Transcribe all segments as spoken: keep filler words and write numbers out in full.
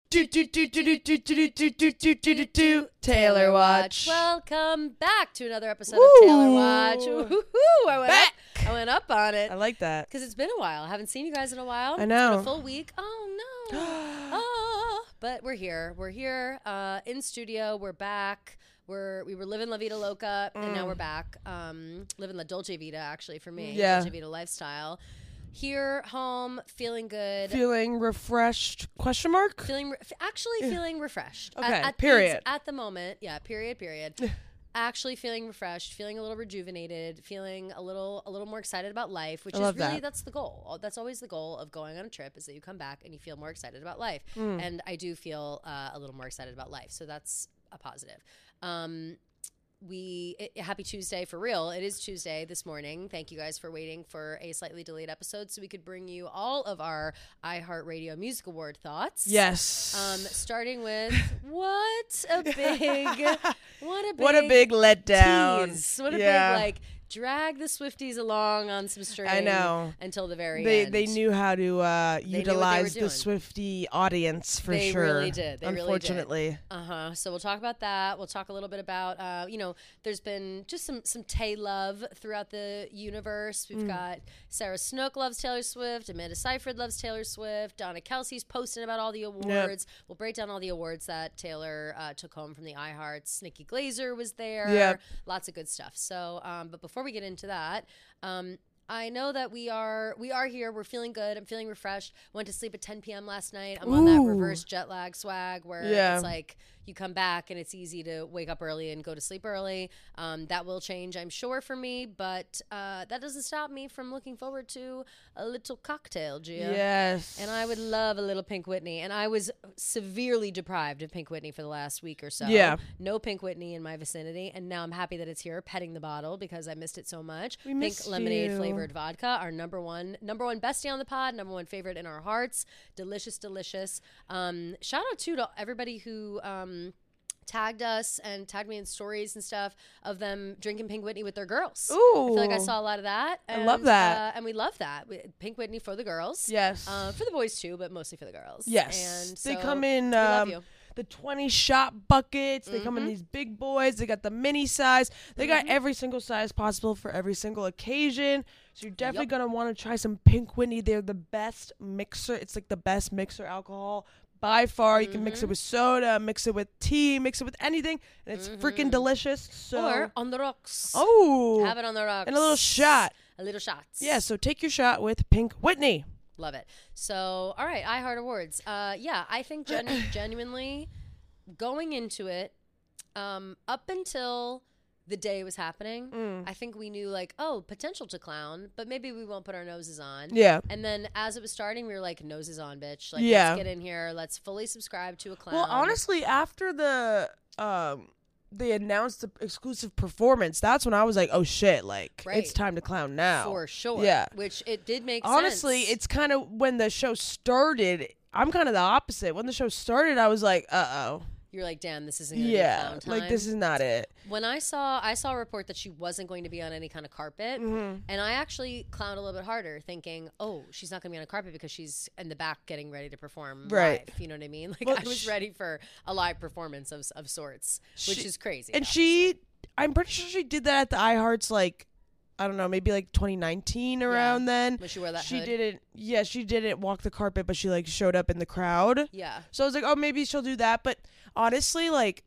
Do do do do do do do do do do do do do Taylor Watch. Welcome back to another episode Woo. of Taylor Watch. Woo-hoo-hoo. I went Back. up. I went up on it I like that. because it's been a while. I haven't seen you guys in a while. I know. It's been a full week. Oh no. oh, but we're here. We're here uh, in studio. We're back. We're we were living La Vida Loca, and now we're back. Um, living La Dolce Vita, actually, for me. Yeah. Dolce Vita lifestyle. Here, home, feeling good. Feeling refreshed? Question mark. Feeling re- f- actually feeling refreshed. Okay, At, at period. The, at the moment, yeah. Period. Period. Actually feeling refreshed, feeling a little rejuvenated, feeling a little a little more excited about life, which I is love really that. that's the goal. That's always the goal of going on a trip, is that you come back and you feel more excited about life. Mm. And I do feel uh, a little more excited about life, so that's a positive. Um, We it, happy Tuesday for real. It is Tuesday this morning. Thank you guys for waiting for a slightly delayed episode so we could bring you all of our iHeartRadio Music Award thoughts. Yes. Um, starting with what a big, what a big, what a big letdown. tease. What a Yeah. big like drag the Swifties along on some string. I know. Until the very They end. they knew how to uh, knew what they utilize were the doing. Swiftie audience for They sure. really did. They really did. Unfortunately. Uh huh. So we'll talk about that. We'll talk a little bit about, uh, you know, there's been just some some Tay love throughout the universe. We've Mm. got Sarah Snook loves Taylor Swift. Amanda Seyfried loves Taylor Swift. Donna Kelsey's posting about all the awards. We'll break down all the awards that Taylor uh, took home from the iHearts. Nikki Glazer was there. Yep. Lots of good stuff. So, um, but before we get into that. Um, I know that we are we are here. We're feeling good. I'm feeling refreshed. Went to sleep at ten p.m. last night. I'm on that Ooh. reverse jet lag swag where Yeah. it's like you come back and it's easy to wake up early and go to sleep early. Um, that will change, I'm sure, for me, but uh, that doesn't stop me from looking forward to a little cocktail, Gia. Yes. And I would love a little Pink Whitney. And I was severely deprived of Pink Whitney for the last week or so. Yeah. No Pink Whitney in my vicinity. And now I'm happy that it's here, petting the bottle because I missed it so much. We Pink missed lemonade you. flavored vodka, our number one, number one bestie on the pod, number one favorite in our hearts. Delicious, delicious. Um, shout out too to everybody who um, tagged us and tagged me in stories and stuff of them drinking Pink Whitney with their girls. Ooh. I feel like I saw a lot of that. I And, love that. uh, and we love that. We, Pink Whitney for the girls. Yes. Uh, for the boys too, but mostly for the girls. Yes. And they so, come in we love um, you. the twenty shot buckets. They come in Mm-hmm. these big boys. They got the mini size. They got every single size possible for every single occasion. So you're definitely Yup. going to want to try some Pink Whitney. They're the best mixer. It's like the best mixer alcohol by far. You can mix it Mm-hmm. with soda, mix it with tea, mix it with anything. And it's freaking delicious. So Or on the rocks. Oh. Have it on the rocks. And a little shot. A little shots. Yeah, so take your shot with Pink Whitney. Love it. So, all right, iHeart Awards. Uh, yeah, I think genu- genuinely going into it, um, up until the day it was happening, Mm. I think we knew like, oh, potential to clown, but maybe we won't put our noses on. Yeah. And then as it was starting, we were like, noses on, bitch. Like, Yeah. let's get in here. Let's fully subscribe to a clown. Well, honestly, after the um they announced the exclusive performance, that's when I was like, oh shit, like Right. it's time to clown now. for sure. Yeah. Which it did make Honestly, sense. it's kind of when the show started, I'm kind of the opposite. When the show started, I was like, uh-oh. You're like, damn, this isn't going to be Yeah, clown time. like this is not it. When I saw, I saw a report that she wasn't going to be on any kind of carpet, Mm-hmm. and I actually clowned a little bit harder, thinking, "Oh, she's not going to be on a carpet because she's in the back getting ready to perform Right. live." You know what I mean? Like Well, I was sh- ready for a live performance of of sorts, which She- is crazy. And obviously. she, I'm pretty sure she did that at the iHearts, like, I don't know, maybe like twenty nineteen around then. when she wore that She hood. didn't, yeah, she didn't walk the carpet, but she like showed up in the crowd. Yeah, So I was like, oh, maybe she'll do that. But honestly, like,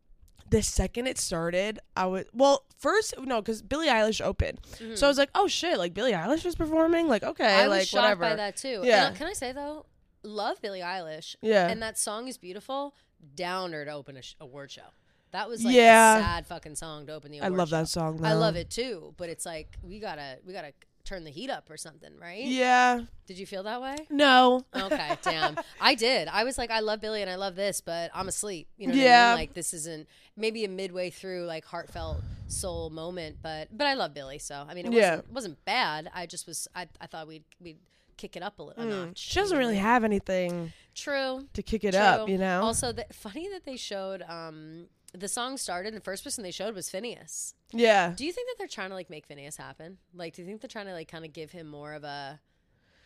the second it started, I was, well, first, no, because Billie Eilish opened. So I was like, oh, shit, like, Billie Eilish was performing? Like, okay, Mm-hmm. I was like, shocked whatever. by that too. Yeah. And, uh, can I say though, love Billie Eilish. Yeah. And that song is beautiful. Downer to open a sh- award show. That was like Yeah. a sad fucking song to open the I award love show. that song, though. I love it too, but it's like we gotta we gotta turn the heat up or something, right? Yeah. Did you feel that way? No. Okay, damn. I did. I was like, I love Billy and I love this, but I'm asleep. You know what I Yeah. mean? Like this isn't maybe a midway through like heartfelt soul moment, but but I love Billy, so I mean it Yeah. wasn't it wasn't bad. I just was I I thought we'd we'd kick it up a little a notch. She doesn't really have anything True. to kick it True. up, you know? Also, the, funny that they showed um the song started and the first person they showed was Phineas. Yeah. Do you think that they're trying to like make Phineas happen? Like, do you think they're trying to like kind of give him more of a?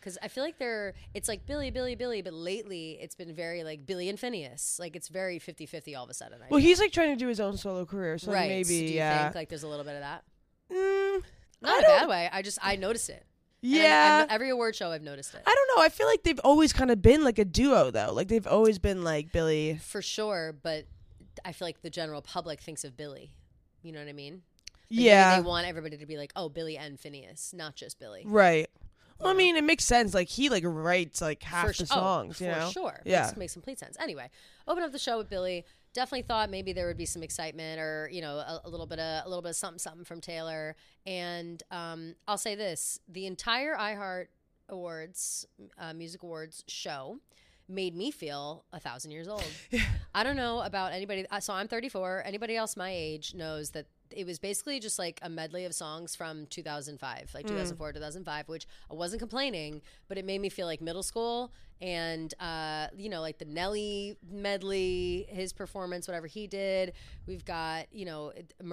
because I feel like they're, it's like Billy, Billy, Billy, but lately it's been very like Billy and Phineas. Like it's very fifty-fifty all of a sudden. I Well, feel. he's like trying to do his own solo career, so right. maybe So do you yeah. think like there's a little bit of that? Mm, Not I in a don't- bad way. I just I noticed it. And Yeah. I, I, every award show I've noticed it. I don't know. I feel like they've always kind of been like a duo, though. Like they've always been like Billy. For sure, but I feel like the general public thinks of Billy. You know what I mean? Like maybe Yeah. they want everybody to be like, oh, Billy and Phineas, not just Billy. Right. Well, I Yeah. mean, it makes sense. Like he like writes like half For the sh- oh, songs, you for know. sure. Yeah. Makes, makes complete sense. Anyway, open up the show with Billy. Definitely thought maybe there would be some excitement or you know a, a little bit of a little bit of something something from Taylor. And um, I'll say this: the entire iHeart Awards, uh, Music Awards show made me feel a thousand years old. I don't know about anybody. So I'm thirty-four. Anybody else my age knows that it was basically just like a medley of songs from two thousand five, like two thousand four, two thousand five, which I wasn't complaining, but it made me feel like middle school. And, uh, you know, like the Nelly medley, his performance, whatever he did. We've got, you know,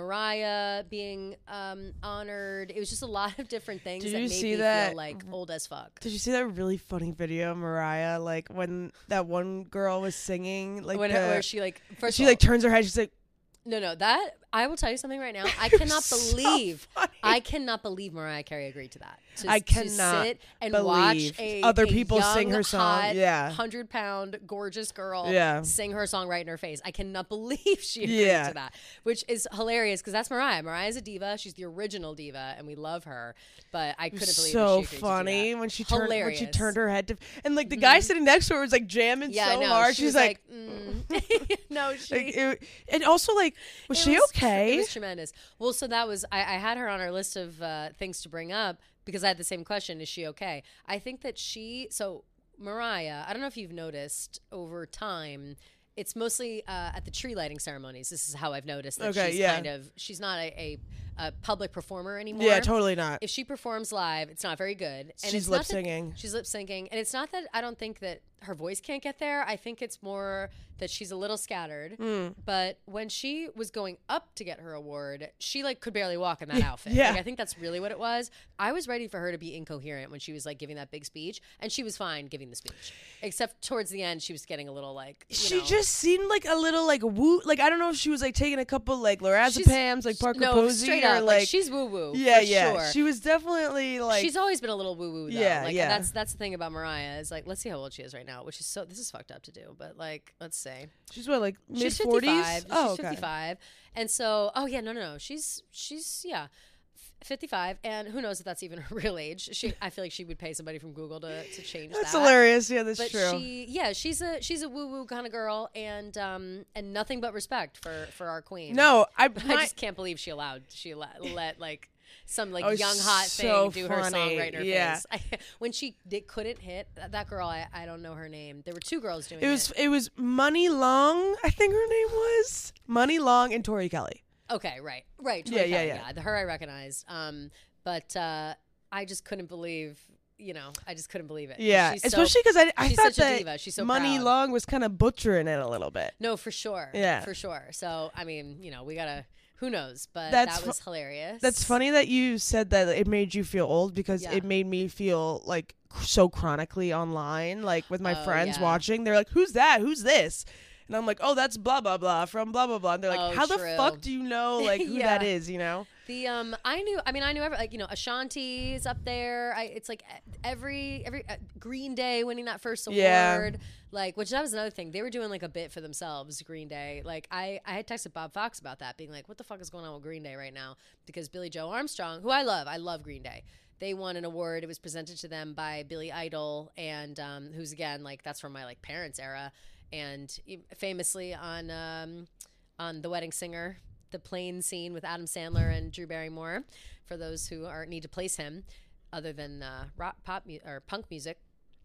Mariah being um, honored. It was just a lot of different things Did that you made see me that- feel like old as fuck. Did you see that really funny video of Mariah? Like when that one girl was singing, like When, the- where she like, first she of all, like turns her head. She's like, no, no, that, I will tell you something right now. I It was cannot so believe, funny. I cannot believe Mariah Carey agreed to that. To, I to cannot sit and watch believe a, other a people sing young, her song. hot, Yeah. hundred pound gorgeous girl Yeah. sing her song right in her face. I cannot believe she agreed Yeah. to that, which is hilarious because that's Mariah. Mariah's a diva. She's the original diva, and we love her. But I couldn't believe so that she agreed funny to do when she turned when she Hilarious. turned her head to, and like the guy Mhm. sitting next to her was like jamming that. Yeah, so I know. hard. She She's was like, like, mm. no, she. like it, and also like, was It she was tr- okay? It was tremendous. Well, so that was I, I had her on our list of uh, things to bring up because I had the same question: is she okay? I think that she. So Mariah, I don't know if you've noticed over time. It's mostly uh, at the tree lighting ceremonies. This is how I've noticed that Okay, she's yeah. kind of she's not a, a, a public performer anymore. Yeah, totally not. If she performs live, it's not very good. And She's it's not lip that- syncing. She's lip syncing, and it's not that I don't think that her voice can't get there. I think it's more that she's a little scattered. Mm. But when she was going up to get her award, she like could barely walk in that outfit. Yeah. Like, I think that's really what it was. I was ready for her to be incoherent when she was like giving that big speech, and she was fine giving the speech, except towards the end she was getting a little like. You She know, just seemed like a little like woo. Like I don't know if she was like taking a couple like she's- lorazepams, like Parker no Posey, straight or up like, like she's woo woo. yeah, for yeah. Sure. She was definitely like She's always been a little woo woo though. Yeah, like, yeah. That's that's the thing about Mariah is like, let's see how old she is right now, which is so. This is fucked up to do, but like, let's see. she's what like mid She's forties. fifty-five. Oh, she's okay. fifty-five, and so oh yeah, no, no, no. She's she's yeah, f- fifty-five, and who knows if that's even her real age. She, I feel like she would pay somebody from Google to, to change That's that. hilarious. Yeah, that's But true. she, yeah, she's a she's a woo woo kind of girl, and um and nothing but respect for for our queen. no, I, I my, just can't believe she allowed she let, let like some like Oh, young hot so thing do her song funny. right in her Yeah. face. I, when she did, couldn't hit that, that girl, I, I don't know her name. There were two girls doing it was it was Money Long. I think her name was Money Long and Tori Kelly. Okay, right, right. Yeah, Tori yeah, Kelly, yeah. The her I recognized, um, but uh, I just couldn't believe. You know, I just couldn't believe it. Yeah, She's so- especially because I I she's thought such a that diva. She's so Money proud. Long was kind of butchering it a little bit. No, for sure. Yeah. for sure. So I mean, you know, we gotta. Who knows? But That's that fu- was hilarious. That's funny that you said that it made you feel old because Yeah. it made me feel like so chronically online, like with my Oh, friends yeah. watching. They're like, "Who's that? Who's this?" And I'm like, "Oh, that's blah blah blah from blah blah blah." And they're like, Oh, "How the true. fuck do you know like who Yeah. that is?" You know? The um, I knew. I mean, I knew every like you know Ashanti is up there. I it's like e- every every uh, Green Day winning that first award. Yeah. Like, which that was another thing. They were doing like a bit for themselves. Green Day. Like, I I had texted Bob Fox about that, being like, "What the fuck is going on with Green Day right now?" Because Billy Joe Armstrong, who I love, I love Green Day. They won an award. It was presented to them by Billy Idol, and um, who's again like that's from my like parents' era, and e- famously on um, on The Wedding Singer. The plane scene with Adam Sandler and Drew Barrymore, for those who are need to place him, other than uh, rock, pop mu- or punk music.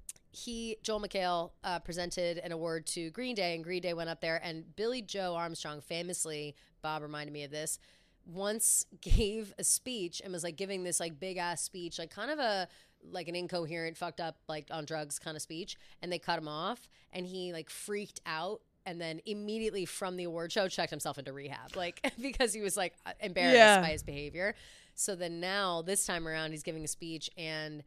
He Joel McHale uh, presented an award to Green Day, and Green Day went up there. And Billy Joe Armstrong, famously, Bob reminded me of this, once gave a speech and was like giving this like big ass speech, like kind of a like an incoherent, fucked up, like on drugs kind of speech, and they cut him off, and he like freaked out. And then immediately from the award show, checked himself into rehab, like because he was like embarrassed Yeah. by his behavior. So then now this time around, he's giving a speech, and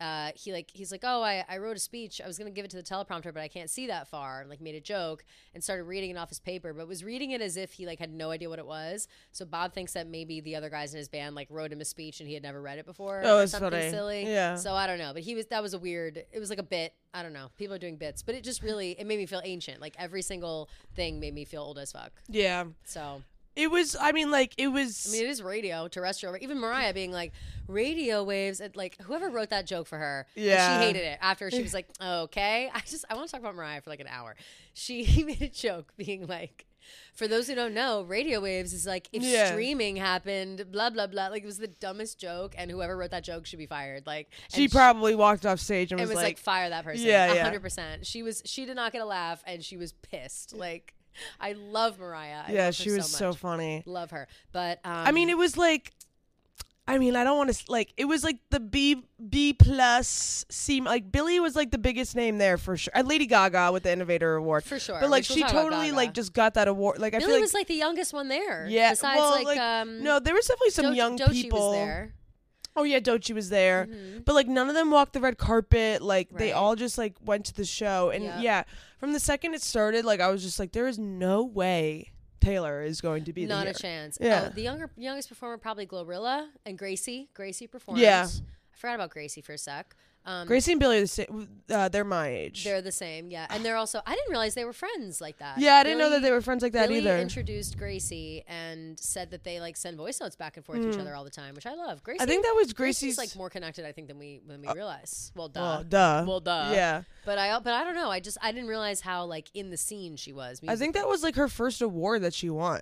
uh, he like he's like, oh, I, I wrote a speech. I was gonna give it to the teleprompter, but I can't see that far. And like made a joke and started reading it off his paper, but was reading it as if he like had no idea what it was. So Bob thinks that maybe the other guys in his band like wrote him a speech and he had never read it before. Oh, or it's something funny. silly. Yeah. So I don't know, but he was that was a weird. It was like a bit. I don't know. People are doing bits, but it just really it made me feel ancient. Like every single thing made me feel old as fuck. Yeah. So. It was, I mean, like, it was... I mean, it is radio, terrestrial. Even Mariah being like, radio waves. And, like, whoever wrote that joke for her, Yeah. she hated it. After she was like, okay. I just, I want to talk about Mariah for, like, an hour. She made a joke being like, for those who don't know, radio waves is like, if Yeah. streaming happened, blah, blah, blah. Like, it was the dumbest joke, and whoever wrote that joke should be fired. Like, she and probably walked off stage and and was, was like, like, fire that person. Yeah, one yeah. hundred percent. She was, she did not get a laugh, and she was pissed. Like, I love Mariah. I yeah, love her she was so, so much. funny. Love her. But, um, I mean, it was like, I mean, I don't want to, like, it was like the B, B plus, C, like, Billie was like the biggest name there for sure. And Lady Gaga with the Innovator Award. for sure. But, like, Which we'll she talk about totally, Gaga. like, just got that award. Like, I Billie feel like, was like the youngest one there. yeah, Besides, well, like, like, um, no, there was definitely some Do- young Doechii people. was there. Oh, yeah, Doechii was there. Mhm. But, like, none of them walked the red carpet. Like, they Right. all just, like, went to the show. And, Yep. yeah, from the second it started, like, I was just like, there is no way Taylor is going to be Not here. a chance. Yeah. Oh, the younger, youngest performer probably Glorilla and Gracie. Gracie performed. Yeah. I forgot about Gracie for a sec. Um, Gracie and Billie are the same. Uh, they're my age. They're the same, yeah. And they're also. I didn't realize they were friends like that. Yeah, I didn't know that Billie- they were friends like that Billie either. introduced Gracie and said that they like send voice notes back and forth to each other all the time, which I love. Gracie, Mm. I think that was Gracie's Gracie's. like more connected, I think, than we than we realize. Well, duh. well, duh. Well, duh. Yeah, But I but I don't know. I just I didn't realize how like in the scene she was. I think that was like her first award that she won.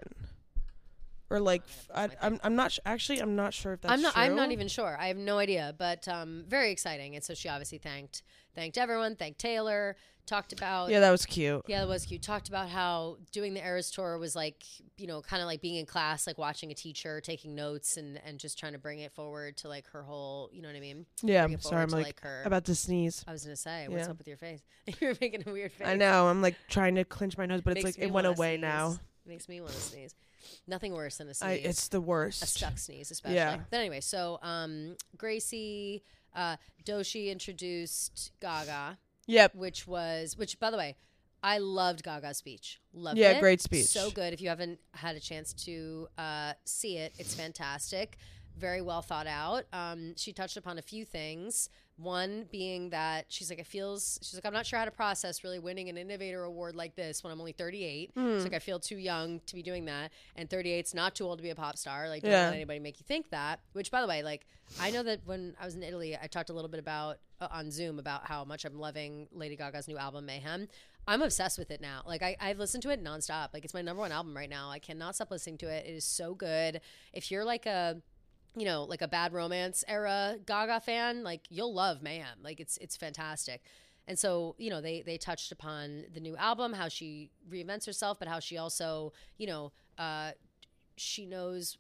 Or like, I, I'm I'm not sh- actually I'm not sure if that's I'm not. true. I'm not even sure. I have no idea. But um, very exciting. And so she obviously thanked thanked everyone. Thanked Taylor. Talked about Yeah, that was cute. yeah, that was cute. Talked about how doing the Eras tour was like, you know, kind of like being in class, like watching a teacher, taking notes, and and just trying to bring it forward to like her whole, you know what I mean? Yeah, Bring it sorry, I'm forward like, to, like, her. about to sneeze. I was gonna say, what's Yeah. up with your face? You're making a weird face. I know. I'm like trying to clench my nose, but it's Makes like me it went wanna away sneeze. now. Makes me want to sneeze. Nothing worse than a sneeze. I, it's the worst. a stuck sneeze, especially. Yeah. But anyway, so um, Gracie, uh, Doechii introduced Gaga, Yep. which was, which by the way, I loved Gaga's speech. Loved Yeah, it. great speech. So good. If you haven't had a chance to uh, see it, it's fantastic. Very well thought out. Um, she touched upon a few things. One being that she's like, it feels, she's like, I'm not sure how to process really winning an Innovator Award like this when I'm only thirty-eight. Mm. She's like, I feel too young to be doing that. And thirty-eight's not too old to be a pop star. Like, don't Yeah. let anybody make you think that. Which, by the way, like, I know that when I was in Italy, I talked a little bit about, uh, on Zoom, about how much I'm loving Lady Gaga's new album, Mayhem. I'm obsessed with it now. Like, I, I've listened to it nonstop. Like, it's my number one album right now. I cannot stop listening to it. It is so good. If you're like a, you know, like a Bad Romance era Gaga fan, like, you'll love Mayhem. Like, it's it's fantastic. And so, you know, they they touched upon the new album, how she reinvents herself, but how she also, you know, uh, she knows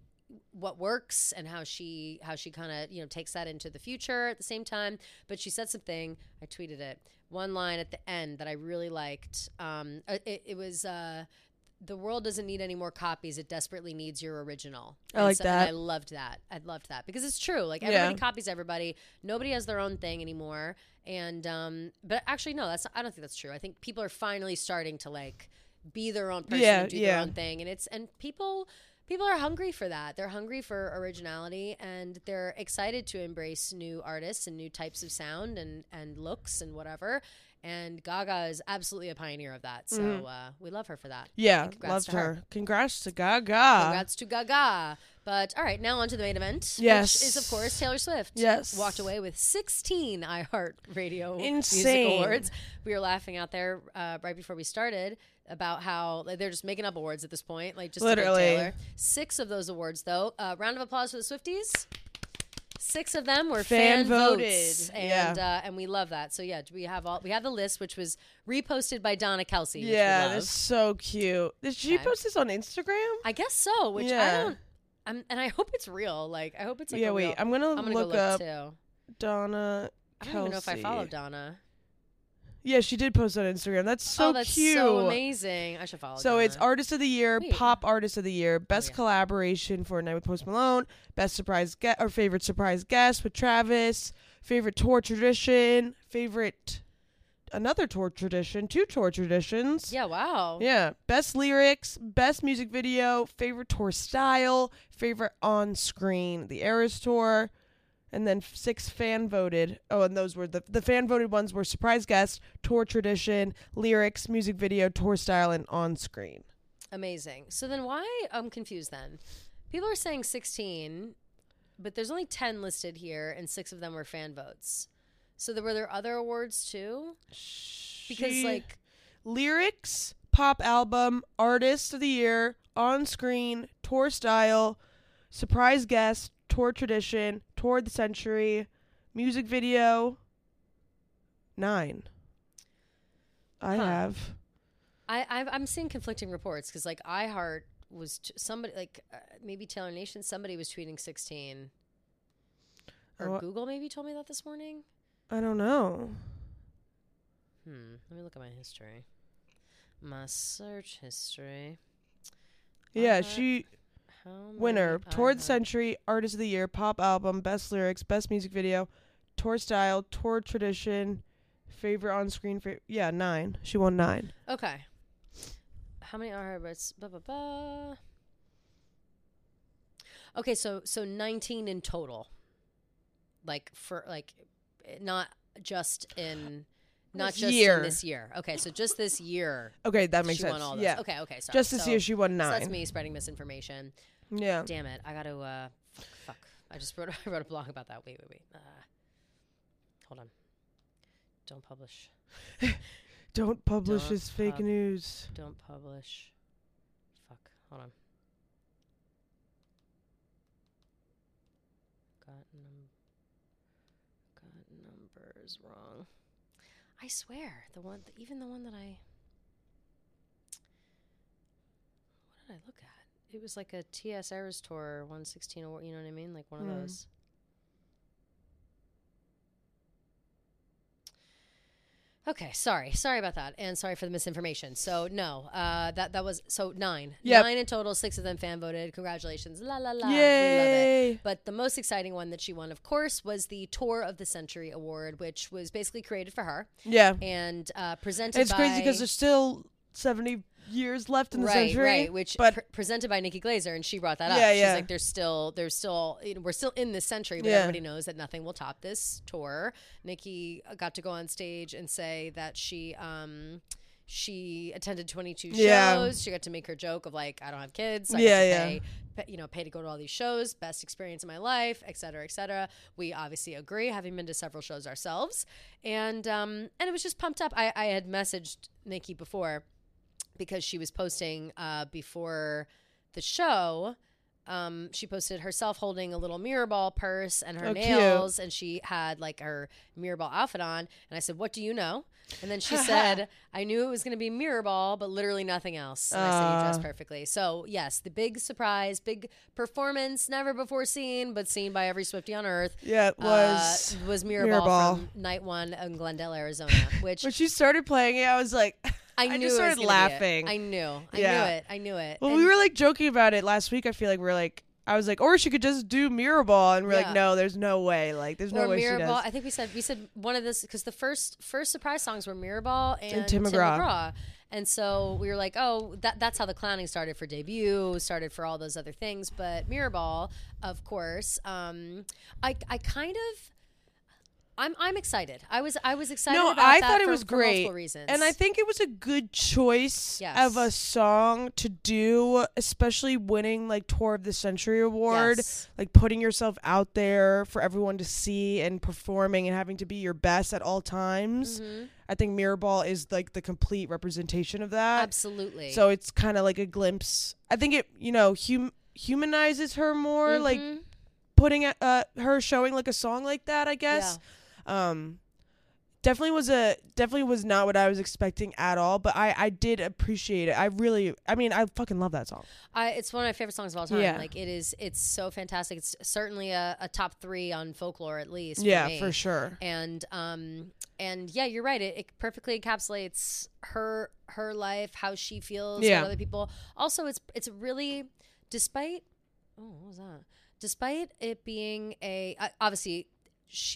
what works and how she how she kind of, you know, takes that into the future at the same time. But she said something, I tweeted it, one line at the end that I really liked. Um, it, it was uh, the world doesn't need any more copies, it desperately needs your original. I And like so- and that. I loved that. I loved that because it's true. Like, everybody Yeah. copies everybody. Nobody has their own thing anymore. And um, but actually, no, that's not, I don't think that's true. I think people are finally starting to like be their own person Yeah, and do yeah. their own thing, and it's and people people are hungry for that. They're hungry for originality, and they're excited to embrace new artists and new types of sound and and looks and whatever. And Gaga is absolutely a pioneer of that. So Mhm. uh, we love her for that. Yeah, And congrats loved to her. her. Congrats to Gaga. Congrats to Gaga. But all right, now on to the main event, Yes. which is of course Taylor Swift. Yes. Walked away with sixteen iHeartRadio Insane. Music Awards. We were laughing out there uh, right before we started about how like, they're just making up awards at this point, like just to give Literally. Taylor. Six of those awards, though. Uh, round of applause for the Swifties. Six of them were Fan fan, voted. votes, Yeah. and uh, and we love that. So yeah, we have all we have the list, which was reposted by Donna Kelsey. Which Yeah, we love. that's so cute. Did she Okay. post this on Instagram? I guess so. Which I Yeah. don't. I'm, and I hope it's real. Like I hope it's like yeah, a wait. real. I'm gonna, I'm gonna look, go look up too. Donna I Kelsey. don't even know if I follow Donna. Yeah, she did post on Instagram. That's so oh, that's cute. so amazing. I should follow. So Donna. it's Artist of the Year, Wait. Pop Artist of the Year, Best yeah. Collaboration for a Night with Post Malone, Best Surprise Guest or Favorite Surprise Guest with Travis, favorite tour tradition, favorite another tour tradition, two tour traditions. Yeah, wow. Yeah, best lyrics, best music video, favorite tour style, favorite on screen, the Eras Tour, and then six fan voted. Oh, and those were the the fan voted ones were surprise guest, tour tradition, lyrics, music video, tour style, and on screen. Amazing. So then why, I'm confused then. People are saying sixteen, but there's only ten listed here, and six of them were fan votes. So there were there other awards too? Because She- like lyrics, pop album, artist of the year, on screen, tour style, surprise guest, tour tradition, tour of the century, music video, nine. I Huh. have. I I've, I'm seeing conflicting reports because like iHeart was t- somebody like uh, maybe Taylor Nation somebody was tweeting sixteen, or Oh, Google maybe told me that this morning. I don't know. Hmm. Let me look at my history. My search history. Yeah, iHeart- she How many winner, tour of the iHeart- century, artist of the year, pop album, best lyrics, best music video, tour style, tour tradition, favorite on screen. Fa- yeah, nine. She won nine. Okay. How many are but blah blah blah. Okay, so so nineteen in total. Like for like not just in not This just year. in this year. Okay, so just this year Okay, that makes she sense. won all those. Yeah, Okay, okay, sorry. just this so, year she won so nine. that's me spreading misinformation. Yeah. Damn it. I got to uh fuck, fuck. I just wrote I wrote a blog about that. Wait, wait, wait. Uh, hold on. Don't publish. Don't publish Don't this fake pub- news. Don't publish. Fuck. Hold on. Got num- got numbers wrong. I swear, the one, even the one that I. What did I look at? It was like a T S Eras Tour one sixteen award. You know what I mean? Like one of Hmm. those. Okay, sorry, sorry about that, and sorry for the misinformation. So no, uh, that that was so nine, Yep. nine in total. Six of them fan voted. Congratulations, la la la. We love it. Yay! But the most exciting one that she won, of course, was the Tour of the Century Award, which was basically created for her Yeah. and uh, presented. It's by, crazy because there's still seventy years left in the right, century. right, which but pre- presented by Nikki Glazer, and she brought that up. Yeah, She's yeah. like, "There's still, there's still, you know, we're still in this century, but Yeah. everybody knows that nothing will top this tour." Nikki got to go on stage and say that she, um, she attended twenty-two Yeah. shows. She got to make her joke of like, "I don't have kids, so I Yeah, got to yeah. pay, pay, you know, pay to go to all these shows. Best experience of my life, et cetera, et cetera." We obviously agree, having been to several shows ourselves, and um, and it was just pumped up. I, I had messaged Nikki before, because she was posting uh, before the show. Um, she posted herself holding a little mirror ball purse and her Oh, cute. nails, and she had like her mirror ball outfit on. And I said, "What do you know?" And then she said, "I knew it was going to be mirror ball, but literally nothing else." And I said, "You dressed Uh. perfectly." So yes, the big surprise, big performance, never before seen, but seen by every Swiftie on earth. yeah, it was. uh, was mirror, Mirror ball, Ball. from night one in Glendale, Arizona, which When she started playing it, I was like, I, I knew just it was started gonna be it. laughing. I knew. I Yeah. knew it. I knew it. well, And- we were like joking about it last week. I feel like we are like, I was like, or she could just do mirror ball, and we're Yeah. like, no, there's no way. Like, there's no or way Mirror she Ball. does. I think we said we said one of this because the first first surprise songs were Mirror Ball and, And Tim McGraw. And so we were like, oh, that that's how the clowning started for debut, started for all those other things. But Mirror Ball, of course, um, I I kind of. I'm I'm excited. I was I was excited. No, about I that thought it for- was for great, multiple reasons. and I think it was a good choice Yes. of a song to do, especially winning like Tour of the Century award, Yes. like putting yourself out there for everyone to see and performing and having to be your best at all times. Mhm. I think Mirror Ball is like the complete representation of that. Absolutely. So it's kind of like a glimpse. I think it, you know, hum- humanizes her more, like Mhm. putting a- uh her showing like a song like that, I guess. Um definitely was a definitely was not what I was expecting at all, but I I did appreciate it. I really I mean, I fucking love that song. I, it's one of my favorite songs of all time. Yeah. Like it is, it's so fantastic. It's certainly a, a top three on folklore at least. Yeah, for, me. for sure. And um and yeah, you're right. It, it perfectly encapsulates her her life, how she feels Yeah. about other people. Also, it's it's really, despite oh what was that? Despite it being a uh, obviously she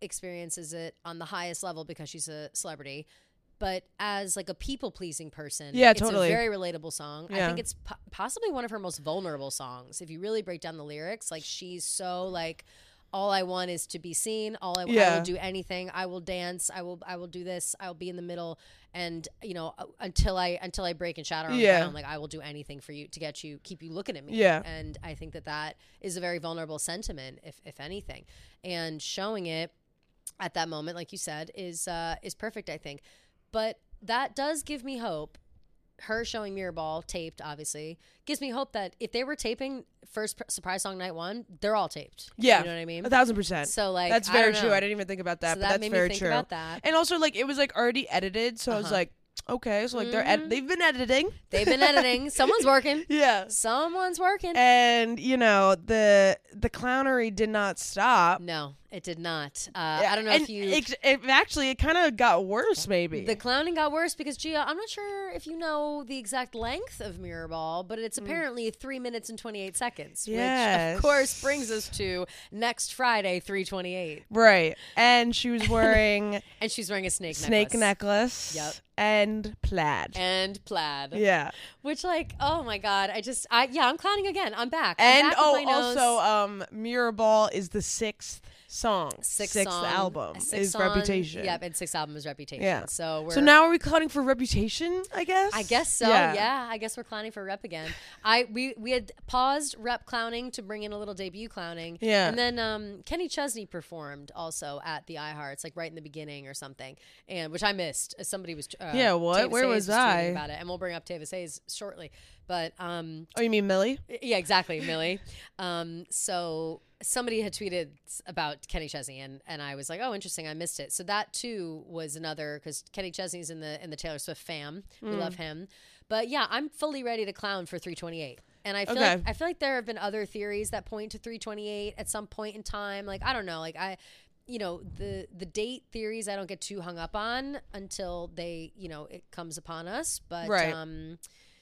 experiences it on the highest level because she's a celebrity. But as like a people-pleasing person, yeah, it's totally. a very relatable song. Yeah. I think it's po- possibly one of her most vulnerable songs. If you really break down the lyrics, like she's so like, all I want is to be seen. All I, Yeah. I will do anything. I will dance. I will. I will do this. I will be in the middle. And you know, until I until I break and shatter on Yeah. the ground, like I will do anything for you to get you, keep you looking at me. Yeah. And I think that that is a very vulnerable sentiment, if if anything, and showing it at that moment, like you said, is uh, is perfect. I think. But that does give me hope. Her showing Mirrorball taped, obviously, gives me hope that if they were taping first pr- surprise song night one, they're all taped. Yeah. You know what I mean? A thousand percent. So like, That's I very don't true. know. I didn't even think about that, So but that that's made very me think true. about that. And also, like, it was like already edited, so I was Uh-huh. like, okay, so like they're ed- they've been editing. They've been editing. Someone's working. Yeah. Someone's working. And you know the the clownery did not stop. No, it did not. Uh, I don't know and if you. It, it actually it kind of got worse. Maybe The clowning got worse because, Gia, I'm not sure if you know the exact length of Mirrorball, but it's apparently three minutes and twenty-eight seconds, which, Yes. of course, brings us to next Friday, three twenty-eight. right. And she was wearing And she's wearing a snake, snake necklace. necklace. Yep. And plaid. And plaid. Yeah. Which, like, oh, my God. I just, I yeah, I'm clowning again. I'm back. I'm And back with oh, my nose. also, um, Mirrorball is the sixth song, Sixth, sixth song, album sixth is song, Reputation. Yep, and sixth album is Reputation. Yeah. So we're So now are we clowning for Reputation? I guess. I guess so. Yeah. I guess we're clowning for Rep again. I we we had paused Rep clowning to bring in a little debut clowning. Yeah. And then um, Kenny Chesney performed also at the iHearts, like right in the beginning or something, and which I missed. As somebody was. Uh, Yeah, what? Tavis Where Hayes was tweeting I? About it, and we'll bring up Tavis Hayes shortly. But um, Oh, you mean Millie? yeah, exactly, Millie. Um, so somebody had tweeted about Kenny Chesney, and, and I was like, oh, interesting, I missed it. So that too was another, because Kenny Chesney's in the in the Taylor Swift fam. We Mm. love him. But yeah, I'm fully ready to clown for three twenty-eight. And I feel Okay. like I feel like there have been other theories that point to three twenty-eight at some point in time. Like I don't know, like I. You know, the the date theories I don't get too hung up on until they, you know, it comes upon us. But Right. um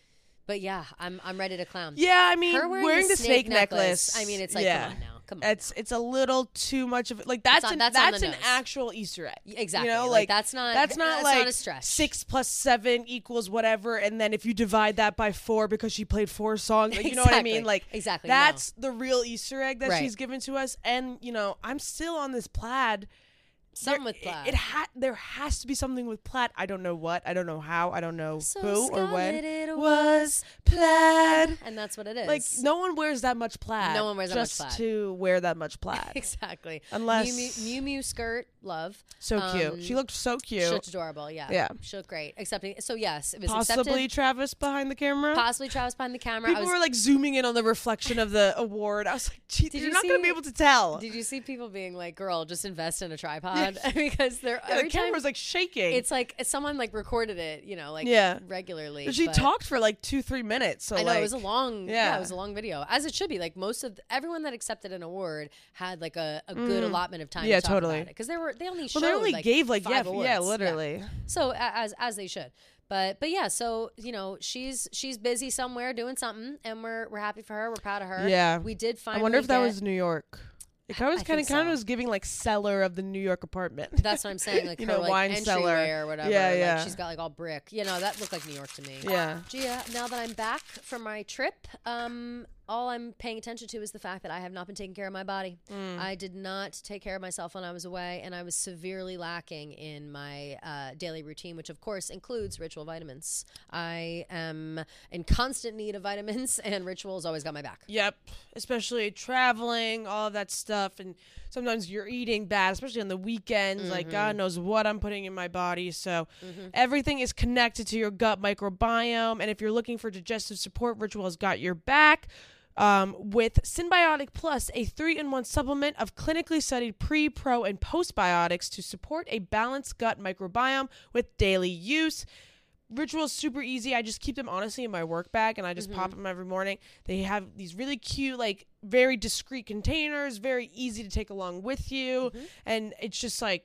but yeah, I'm I'm ready to clown. Yeah, I mean, Her wearing, wearing the, the snake, necklace, necklace. I mean, it's like, yeah. come on now, come on. It's it's a little too much of it. Like that's on- an, that's on that's the an nose. actual Easter egg. Exactly. You know, Like, like that's not- that's not that's like not a stretch. six plus seven equals whatever, and then if you divide that by four because she played four songs, like, you know what I mean? Exactly. Like Exactly, That's the real Easter egg that Right. she's given to us. And you know, I'm still on this plaid. Something There- with plaid. It, it ha- there has to be something with plaid. I don't know what. I don't know how. I don't know So who or when. scarlet it was plaid. And that's what it is. Like no one wears that much plaid. No one wears that much just plaid. to wear that much plaid. exactly. Unless- Mew Mew, Mew Mew skirt, love. So Um, cute. She looked so cute. She looked adorable. Yeah. Yeah. She looked great. Accepting. So yes, it was Possibly accepted. Travis behind the camera. Possibly Travis behind the camera. People I was, were like zooming in on the reflection of the award. I was like, gee, Did you're you not going to see- be able to tell. Did you see people being like, "Girl, just invest in a tripod," because they're Yeah, every the camera's time like shaking. it's like someone like recorded it, you know, like Yeah. regularly. she but- talked for like two, three minutes. So I know like, it was a long, yeah. yeah. it was a long video, as it should be. Like most of everyone that accepted an award had like a, a good allotment of time. Yeah, to talk totally. about it because they were they only well, showed they only like gave like yeah, five awards. yeah, literally. So a- as as they should. But but yeah, so you know she's she's busy somewhere doing something, and we're we're happy for her. We're proud of her. Yeah. we did I finally. wonder if that get- was New York. It kind of was I kind of think kind of so. was giving like cellar of the New York apartment. That's what I'm saying. Like You her know, like wine cellar. entryway or whatever. Yeah, like, yeah. she's got like all brick. You know, that looked like New York to me. Yeah. Gia, now that I'm back from my trip, um, all I'm paying attention to is the fact that I have not been taking care of my body. Mm. I did not take care of myself when I was away, and I was severely lacking in my uh, daily routine, which of course includes Ritual vitamins. I am in constant need of vitamins, and Ritual's always got my back. Yep, especially traveling, all of that stuff, and sometimes you're eating bad, especially on the weekends. Like God knows what I'm putting in my body. So everything is connected to your gut microbiome, and if you're looking for digestive support, Ritual has got your back. Um, with Symbiotic Plus, a three-in-one supplement of clinically studied pre, pro, and postbiotics to support a balanced gut microbiome with daily use. Ritual's super easy. I just keep them honestly in my work bag and I just pop them every morning. They have these really cute, like very discreet containers, very easy to take along with you. And it's just like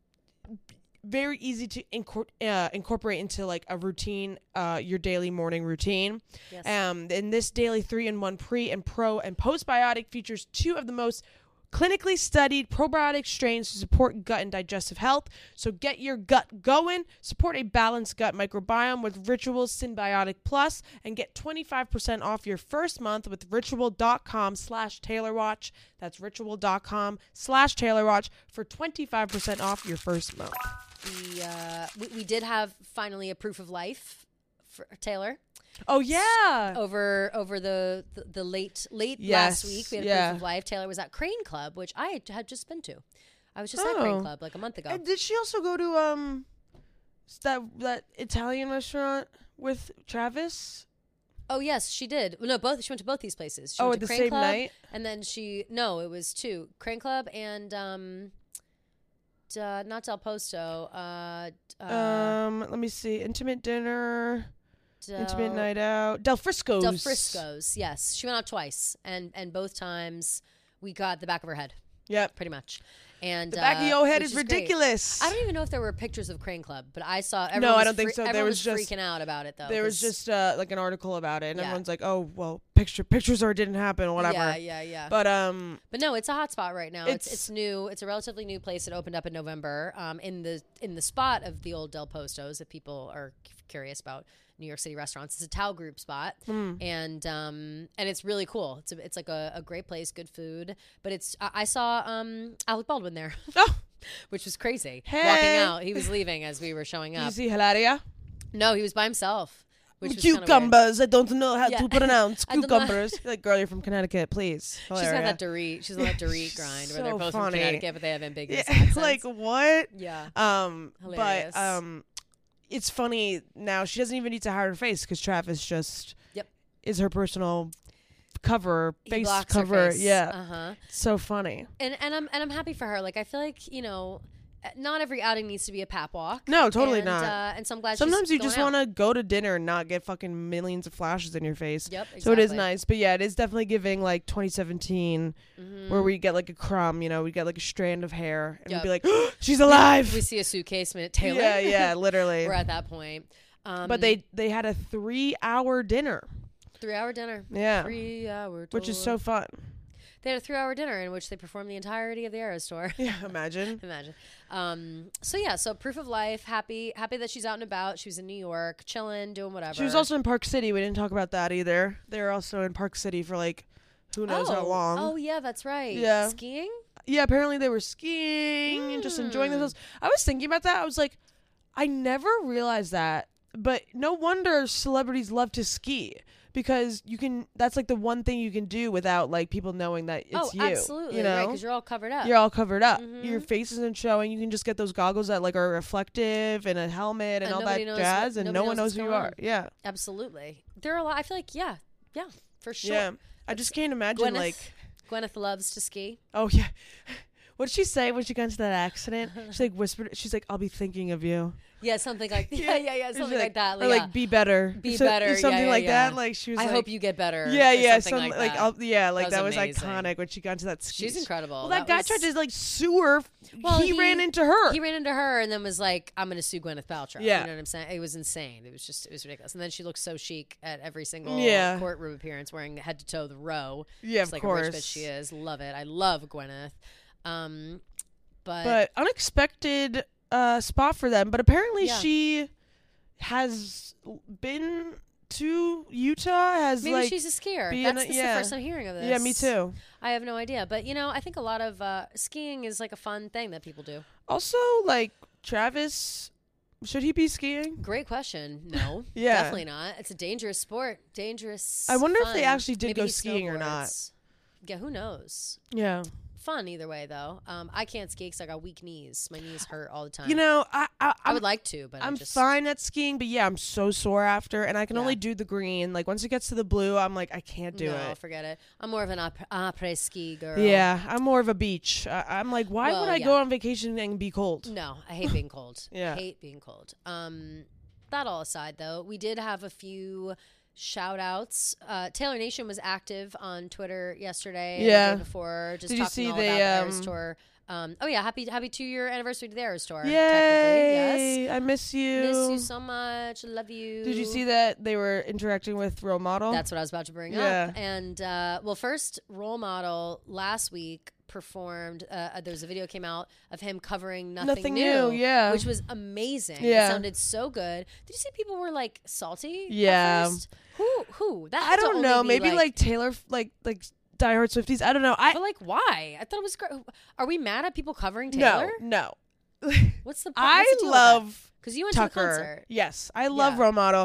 very easy to incor- uh, incorporate into like a routine, uh, your daily morning routine. Yes. Um, and this daily three in one pre and pro and postbiotic features two of the most clinically studied probiotic strains to support gut and digestive health. So get your gut going, support a balanced gut microbiome with Ritual Symbiotic Plus, and get twenty-five percent off your first month with ritual.com slash TaylorWatch. That's ritual.com slash TaylorWatch for twenty-five percent off your first month. We, uh, we, we did have finally a proof of life for Taylor. Oh, yeah. Over over the, the, the late late Yes, last week, we had a yeah. proof of life. Taylor was at Crane Club, which I had just been to. I was just at Oh. Crane Club like a month ago. And did she also go to um that that Italian restaurant with Travis? Oh yes, she did. No, both. She went to both these places. She Oh, went at to the Crane same Club, night? and then she no, it was two Crane Club and um, uh, not Del Posto. Uh, uh, Um, let me see. Intimate dinner, Del, intimate night out, Del Frisco's. Del Frisco's. Yes, she went out twice, and and both times we got the back of her head, Yep. pretty much. And The back uh, of your head which is great. ridiculous. I don't even know if there were pictures of Crane Club, but I saw. Everyone No, I was don't think free- so. There everyone was just- freaking out about it though. There was 'cause- just uh, like an article about it, and Yeah. everyone's like, "Oh, well, picture pictures or it didn't happen, or whatever." Yeah, yeah, yeah. But um, But no, it's a hot spot right now. It's, It's- it's new. It's a relatively new place. It opened up in November, um, in the in the spot of the old Del Postos. If people are c- curious about New York City restaurants, it's a Tao Group spot, Hmm. and um, and it's really cool. It's a, it's like a, a great place, good food. But it's I, I saw um Alec Baldwin there, oh, which was crazy. Hey. Walking out, he was leaving as we were showing did you up. see Hilaria? No, he was by himself. Which was kinda weird. Cucumbers. I don't know how Yeah. to pronounce I don't know- cucumbers. Like, girl, you're from Connecticut, please. She's got Hilaria. that Dorit. She's on that Dorit grind where they're So both funny. from Connecticut, but they have ambiguous Yeah, accents. like what? yeah. Um, Hilarious. but um, it's funny now. She doesn't even need to hide her face because Travis just Yep. is her personal cover, He face blocks her cover. face. Yeah, Uh-huh. so funny. And and I'm and I'm happy for her. Like I feel like, you know, not every outing needs to be a pap walk. No, totally and, not. Uh, and so I'm glad Sometimes she's you just going want out. to go to dinner and not get fucking millions of flashes in your face. Yep, exactly. So it is nice, but yeah, it is definitely giving like twenty seventeen, Mhm. where we get like a crumb, you know, we get like a strand of hair, and Yep. we'd be like, oh, "She's alive!" We see a suitcase minute Taylor. Yeah, yeah, literally. We're at that point. Um, But they they had a three hour dinner. three hour dinner. Yeah, Three hour which is tour. so fun. They had a three hour dinner in which they performed the entirety of the Eras tour. Yeah, imagine. Imagine. Um, so yeah, so proof of life. Happy, happy that she's out and about. She was in New York, chilling, doing whatever. She was also in Park City. We didn't talk about that either. They were also in Park City for like who knows oh, how long. Oh yeah, that's right. Yeah. Skiing. Yeah, apparently they were skiing and just enjoying Hmm. themselves. I was thinking about that. I was like, I never realized that. But no wonder celebrities love to ski because you can. That's like the one thing you can do without like people knowing that it's oh, you. absolutely. You know, Right, because you're all covered up. you're all covered up. Mhm. Your face isn't showing. You can just get those goggles that like are reflective and a helmet and, And all that nobody knows jazz, what- and nobody no one knows knows what's who you going are. on. Yeah, Absolutely. There are a lot. I feel like yeah, yeah, for sure. yeah. I just can't imagine Gwyneth, like. Gwyneth loves to ski. Oh yeah. What did she say when she got into that accident? She like whispered. She's like, "I'll be thinking of you." Yeah, something like yeah, yeah, yeah, She's something like, that. Or yeah. like, "Be better." Be So- better, yeah, Something yeah, like yeah. that. Like she was. I like, hope you get better. Yeah, or yeah. something Some like, like, that. I'll, yeah, like That that was was, amazing. iconic when she got into that. Ski. She's incredible. Well, that, guy was- tried to like sue her. Well, he, he- ran into her. He ran into her and then was like, "I'm going to sue Gwyneth Paltrow." Yeah. You know what I'm saying? It was insane. It was just, it was ridiculous. And then she looked so chic at every single Yeah. courtroom appearance, wearing head to toe the row. yeah, Just of like course. a rich bitch she is. Love it. I love Gwyneth. Um, but, But unexpected uh, spot for them. But apparently Yeah. she has been to Utah. Has maybe like she's a skier. being That's a- this is yeah. the first I'm hearing of this. yeah, me too. I have no idea. But, you know, I think a lot of uh, skiing is like a fun thing that people do. Also, like Travis, should he be skiing? Great question. No, Yeah. definitely not. It's a dangerous sport. Dangerous. I wonder if they fun. actually did Maybe go he skiing or not. snowboards. Yeah, who knows? Yeah. Fun either way, though. Um, I can't ski because I got weak knees. My knees hurt all the time. You know, I I, I I'm, would like to, but I'm I just fine at skiing, but yeah, I'm so sore after, and I can Yeah. only do the green. Like once it gets to the blue, I'm like, I can't do no, it. forget it. I'm more of an après, après ski girl. Yeah, I'm more of a beach. I, I'm like, why Well, would I yeah. go on vacation and be cold? No, I hate being cold. Yeah. hate being cold. Um, that all aside, though, we did have a few shout outs. Uh, Taylor Nation was active on Twitter yesterday. and Yeah. the day before, just Did you talking see all the, about the Eras um, tour. Um, oh yeah, happy happy two year anniversary to the Eras Tour. Yay! Technically, yes. I miss you. Miss you so much. Love you. Did you see that they were interacting with Role Model? That's what I was about to bring Yeah. up. And uh, well, first, Role Model last week performed. Uh, there's a video came out of him covering "Nothing, Nothing New," New, yeah. which was amazing. Yeah. It sounded so good. Did you see people were like salty? at Yeah. first? Who? Who? That I had to don't only know. be, Maybe like, Taylor, like like diehard Swifties. I don't know. I But like, why? I thought it was great. Are we mad at people covering no Taylor? no. What's the? I what's the deal love because you went to the Tucker. concert. Yes, I love Yeah. Role Model.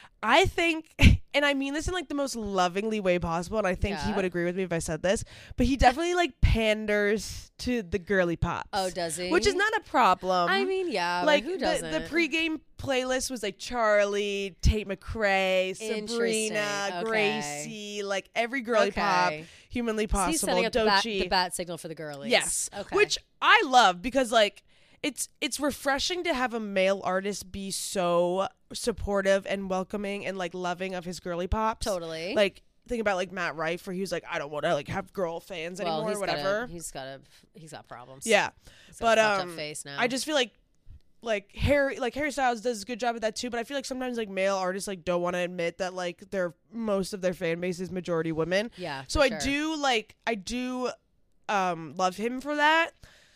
I think, and I mean this in like the most lovingly way possible, and I think he Yeah. would agree with me if I said this, but he definitely like panders to the girly pops. Oh, does he? Which is not a problem. I mean, yeah. like but who the, doesn't? the pregame playlist was like Charlie, Tate McRae, Interesting. Sabrina, Okay. Gracie, like every girly pop Okay. humanly So he's possible. setting up the bat, Doechii. the bat signal for the girlies. Yes. Okay. Which I love because like it's it's refreshing to have a male artist be so supportive and welcoming and like loving of his girly pops. totally. Like think about like Matt Rife where he was like, I don't want to like have girl fans well, anymore he's or whatever. Got a, he's got a he's got problems. Yeah. He's got But a fucked um up face now. I just feel like like Harry like Harry Styles does a good job at that too, but I feel like sometimes like male artists like don't want to admit that like their most of their fan base is majority women. yeah. So for I sure. do like I do um love him for that.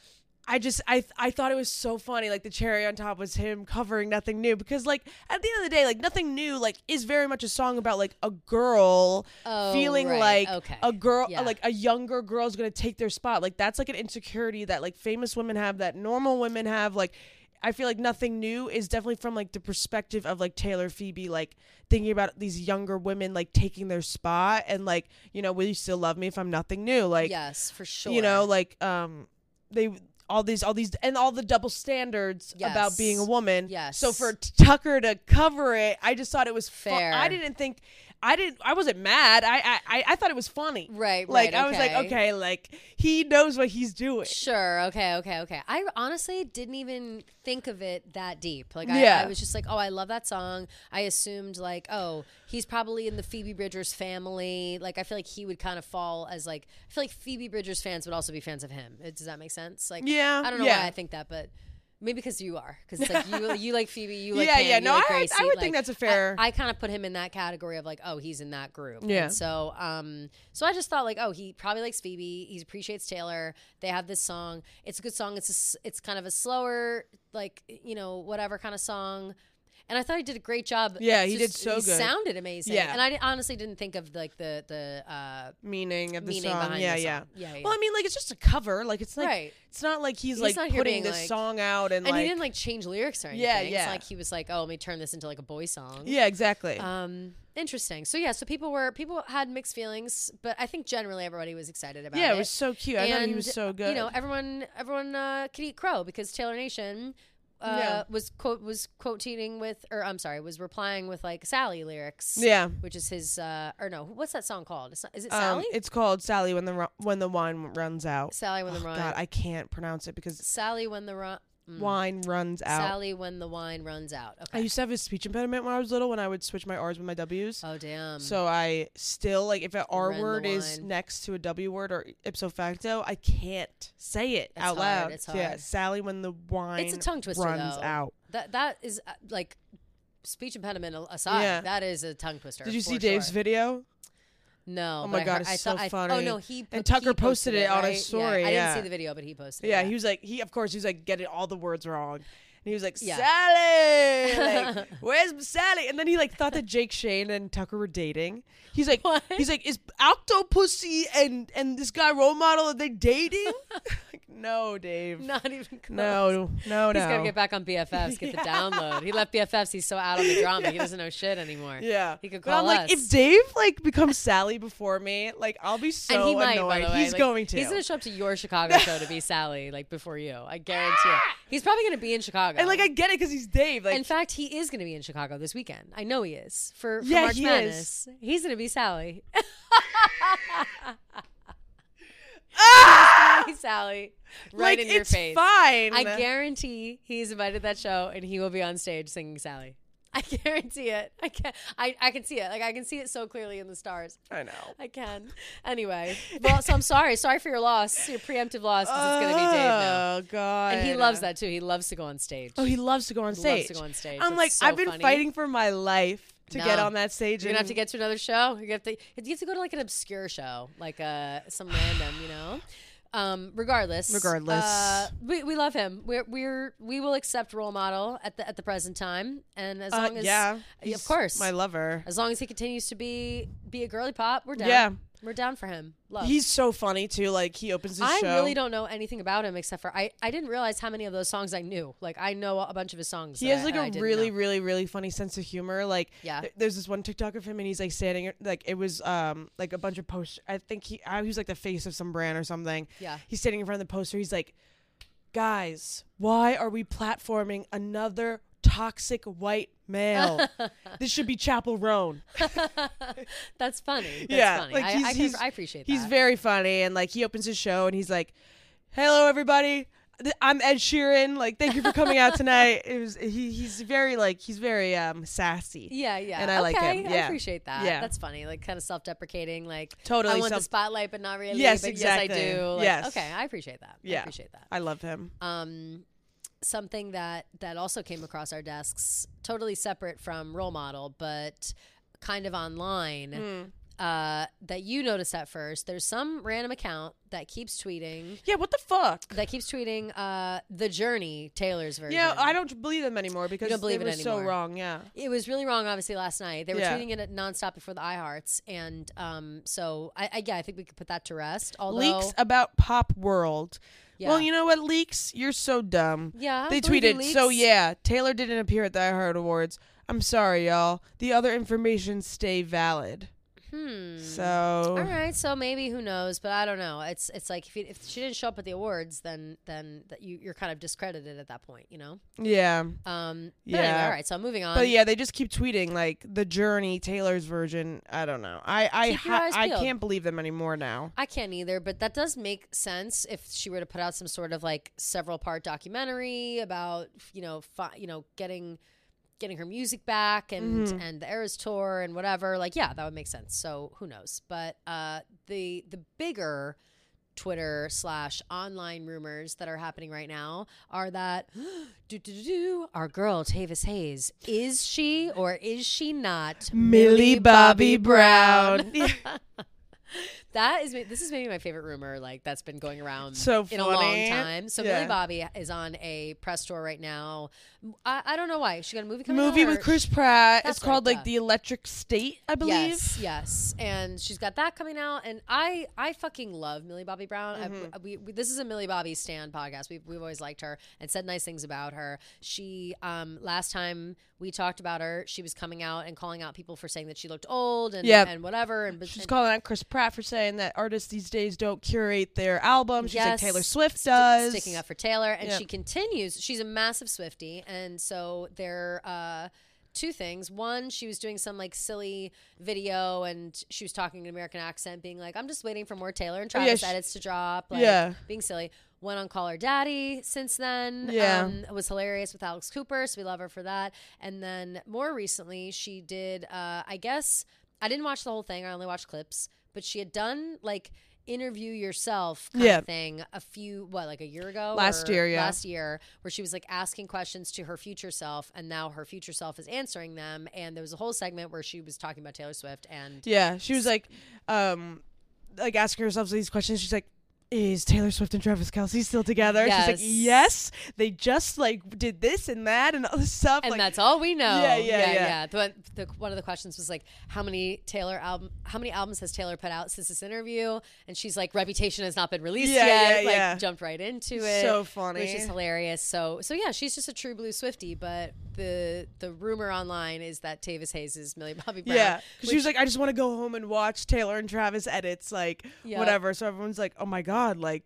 I just I I thought it was so funny. Like the cherry on top was him covering Nothing New because like at the end of the day, like Nothing New like is very much a song about like a girl Oh, feeling right. like okay. a girl Yeah. like a younger girl's gonna take their spot. Like that's like an insecurity that like famous women have, that normal women have. Like I feel like Nothing New is definitely from like the perspective of like Taylor, Phoebe, like thinking about these younger women like taking their spot and like, you know, will you still love me if I'm nothing new? Like yes, for sure. you know, like um they all these all these and all the double standards Yes. about being a woman. Yes. So for Tucker to cover it, I just thought it was fu- Fair. I didn't think I didn't I wasn't mad. I I I- I thought it was funny. right. Like right, I was like, okay, like he knows what he's doing. Sure. Okay. Okay. Okay. I honestly didn't even think of it that deep. Like, I, Yeah. I was just like, oh, I love that song. I assumed like, oh, he's probably in the Phoebe Bridgers family. Like, I feel like he would kind of fall as like, I feel like Phoebe Bridgers fans would also be fans of him. Does that make sense? Like, Yeah, I don't know yeah. why I think that, but. Maybe because you are, because like you, you like Phoebe, you like Yeah, him, yeah, you no, like I- I Gracie. would like, think that's a fair- I, I kind of put him in that category of like, oh, he's in that group. Yeah. And so, um, so I just thought like, oh, he probably likes Phoebe. He appreciates Taylor. They have this song. It's a good song. It's a, s- it's kind of a slower, like you know, whatever kind of song. And I thought he did a great job. Yeah, It's he did just- so he good. sounded amazing. Yeah. And I di- honestly didn't think of like the the uh, Meaning of the meaning song. behind Yeah, the yeah. song. Yeah, yeah. Well, I mean, like it's just a cover. Like it's like Right. it's not like he's, He's like not here putting being, this like- song out and, and like he didn't like change lyrics or anything. Yeah, It's yeah. like he was like, oh, let me turn this into like a boy song. yeah, exactly. Um, interesting. So yeah, so people were people had mixed feelings, but I think generally everybody was excited about yeah, it. it was so cute. I thought he And, was so good. You know, everyone everyone uh, could eat crow because Taylor Nation uh, Yeah. was quote was quote tweeting with, or I'm sorry, was replying with like Sally lyrics. yeah. Which is his, uh, or no, what's that song called? It's not, is it Um, Sally? it's called Sally when the ru- when the wine runs out. Sally when the Oh, run. God, I can't pronounce it because Sally when the run. wine runs out. Sally when the wine runs out. I Okay. used to have a speech impediment when I was little when I would switch my R's with my W's. Oh damn. So I still like if an R Ren the word is wine. next to a W word or ipso facto, I can't say it It's out hard, loud. it's So yeah, hard. Sally when the wine It's a tongue twister runs though. out. That that is uh, like speech impediment aside. Yeah. That is a tongue twister. Did you for see Dave's sure. video? No. Oh but my I God, heard- it's I so thought, I, Oh funny. no, he And he Tucker posted it on his right? story, Yeah, I yeah. didn't see the video, but he posted it. Yeah, he was like he of course he was like getting all the words wrong. And he was like, Yeah. Sally, like, where's Sally? And then he like thought that Jake Shane and Tucker were dating. He's like, What? he's like, is Octopussy and and this guy Role Model, are they dating? Like, no, Dave. Not even close. No, no, no. He's got to get back on B F Fs, get the download. He left B F Fs. He's so out on the drama. He doesn't know shit anymore. Yeah. He could But I'm call like, us. if Dave like becomes Sally before me, like I'll be so and he might, annoyed. by the way. He's Like, going to. He's going to show up to your Chicago show to be Sally, like before you. I guarantee it. He's probably going to be in Chicago. and like I get it because he's Dave. Like in fact, he is going to be in Chicago this weekend. I know he is for, for Yeah, March he Madness. He's going to be Sally. ah! He's gonna be Sally, right like in your it's face. fine. I guarantee he's invited that show, and he will be on stage singing Sally. I guarantee it. I can. I, I can see it. Like I can see it so clearly in the stars. I know. I can. Anyway, well, so I'm sorry. Sorry for your loss, your preemptive loss. Because it's gonna be Dave now. Oh God. And he loves that too. He loves to go on stage. Oh, he loves to go on He stage. loves to go on stage. I'm It's like, so I've been funny. fighting for my life to No. get on that stage. You're gonna have and- to get to another show. You have to. You have to go to like an obscure show, like uh some random, you know. Um, regardless, Regardless. uh, we we love him. We're we're we will accept role model at the at the present time, and as Uh, long as yeah, of he's course, my lover. as long as he continues to be be a girly pop, we're down. Yeah. We're down for him. Love. He's so funny too. Like he opens his I show. really don't know anything about him except for I, I didn't realize how many of those songs I knew. Like I know a bunch of his songs. He that has like I- I a didn't really, know. really, really funny sense of humor. Like, Yeah. th- there's this one TikTok of him, and he's like standing, like it was um like a bunch of posters. I think he, I, he was like the face of some brand or something. Yeah. He's standing in front of the poster. He's like, guys, why are we platforming another toxic white male? This should be Chapel Roan. That's funny. That's Yeah, funny. like, I, he's- I, can, he's- I appreciate He's that. very funny, and like he opens his show, and he's like, "Hello, everybody. Th- I'm Ed Sheeran. Like, thank you for coming out tonight." It was he, he's very like he's very um sassy. Yeah, yeah. And I like okay, him. I Yeah. appreciate that. Yeah. That's funny. Like kind of self-deprecating. Like Totally I want the self- spotlight, but not really. Yes, but exactly. Yes, I do. Like, Yes. Okay, I appreciate that. I Yeah. appreciate that. I love him. Um, something that that also came across our desks, totally separate from role model, but kind of online. Mm. Uh, that you noticed at first. There's some random account that keeps tweeting. Yeah, what the fuck? That keeps tweeting uh, The Journey, Taylor's version. Yeah, I don't believe them anymore because don't believe it it was so anymore. wrong. Yeah. It was really wrong, obviously, last night. They were Yeah. tweeting it at nonstop before the iHearts. And um, so, I, I, yeah, I think we could put that to rest. Although, Leaks about Pop World. yeah. Well, you know what, Leaks? You're so dumb. yeah, I They believe you, tweeted, so Leaks. yeah, Taylor didn't appear at the iHeart Awards. I'm sorry, y'all. The other information stay valid. Hmm. So All right, so maybe who knows, but I don't know. It's it's like if, you, if she didn't show up at the awards, then then that you you're kind of discredited at that point, you know. yeah, Um. But Yeah. Anyway, all right. So moving on. but yeah, they just keep tweeting like the Journey, Taylor's version. I don't know. I I Keep your ha- eyes I peeled. can't believe them anymore now. I can't either, but that does make sense if she were to put out some sort of like several part documentary about you know fi- you know getting getting her music back and Mhm. and the Eras tour and whatever. Like yeah, that would make sense. So who knows? But uh, the the bigger Twitter slash online rumors that are happening right now are that do, do, do, do, our girl Tavis Hayes, is she or is she not Millie Bobby Brown. That is this is maybe my favorite rumor like that's been going around So in a long funny. time. So Yeah. Millie Bobby is on a press tour right now. I, I don't know why. She got a movie coming Movie out, with or- Chris Pratt. That's It's called right, like The Electric State, I believe. Yes, yes, and she's got that coming out, and I, I fucking love Millie Bobby Brown. Mm-hmm. I, we, we, this is a Millie Bobby stan podcast. We've, we've always liked her and said nice things about her. She, um, last time we talked about her, she was coming out and calling out people for saying that she looked old and Yep. and whatever. And She's and, calling out Chris Pratt for saying that artists these days don't curate their albums. She's like Yes, Taylor Swift sti- does. sticking up for Taylor, and Yep. she continues. She's a massive Swiftie, and so they're uh, two things. One, she was doing some like silly video, and she was talking in an American accent, being like, "I'm just waiting for more Taylor and Oh, yeah, Travis she- edits to drop." Like, Yeah. being silly. Went on Call Her Daddy since then. Yeah. Um, it was hilarious with Alex Cooper, so we love her for that. And then more recently, she did, uh, I guess, I didn't watch the whole thing. I only watched clips. But she had done, like, interview yourself kind Yeah. of thing a few, what, like a year ago? Last or year, yeah. Last year, where she was, like, asking questions to her future self, and now her future self is answering them. And there was a whole segment where she was talking about Taylor Swift. And Yeah, she was like, um, like asking herself these questions. She's like, "Is Taylor Swift and Travis Kelce still together?" She's like, Yes. "Yes, they just like did this and that and all this stuff." And like, that's all we know. Yeah, yeah, yeah. yeah. The, one- the, one of the questions was like, "How many Taylor album? How many albums has Taylor put out since this interview?" And she's like, "Reputation has not been released Yeah, yet." yeah, like, yeah. jumped right into it. so funny. Which is hilarious. So, so yeah, she's just a true blue Swiftie. But the the rumor online is that Tavis Hayes is Millie Bobby Brown. Yeah, 'cause she which- was like, "I just want to go home and watch Taylor and Travis edits, like Yeah. whatever." So everyone's like, "Oh my god, like."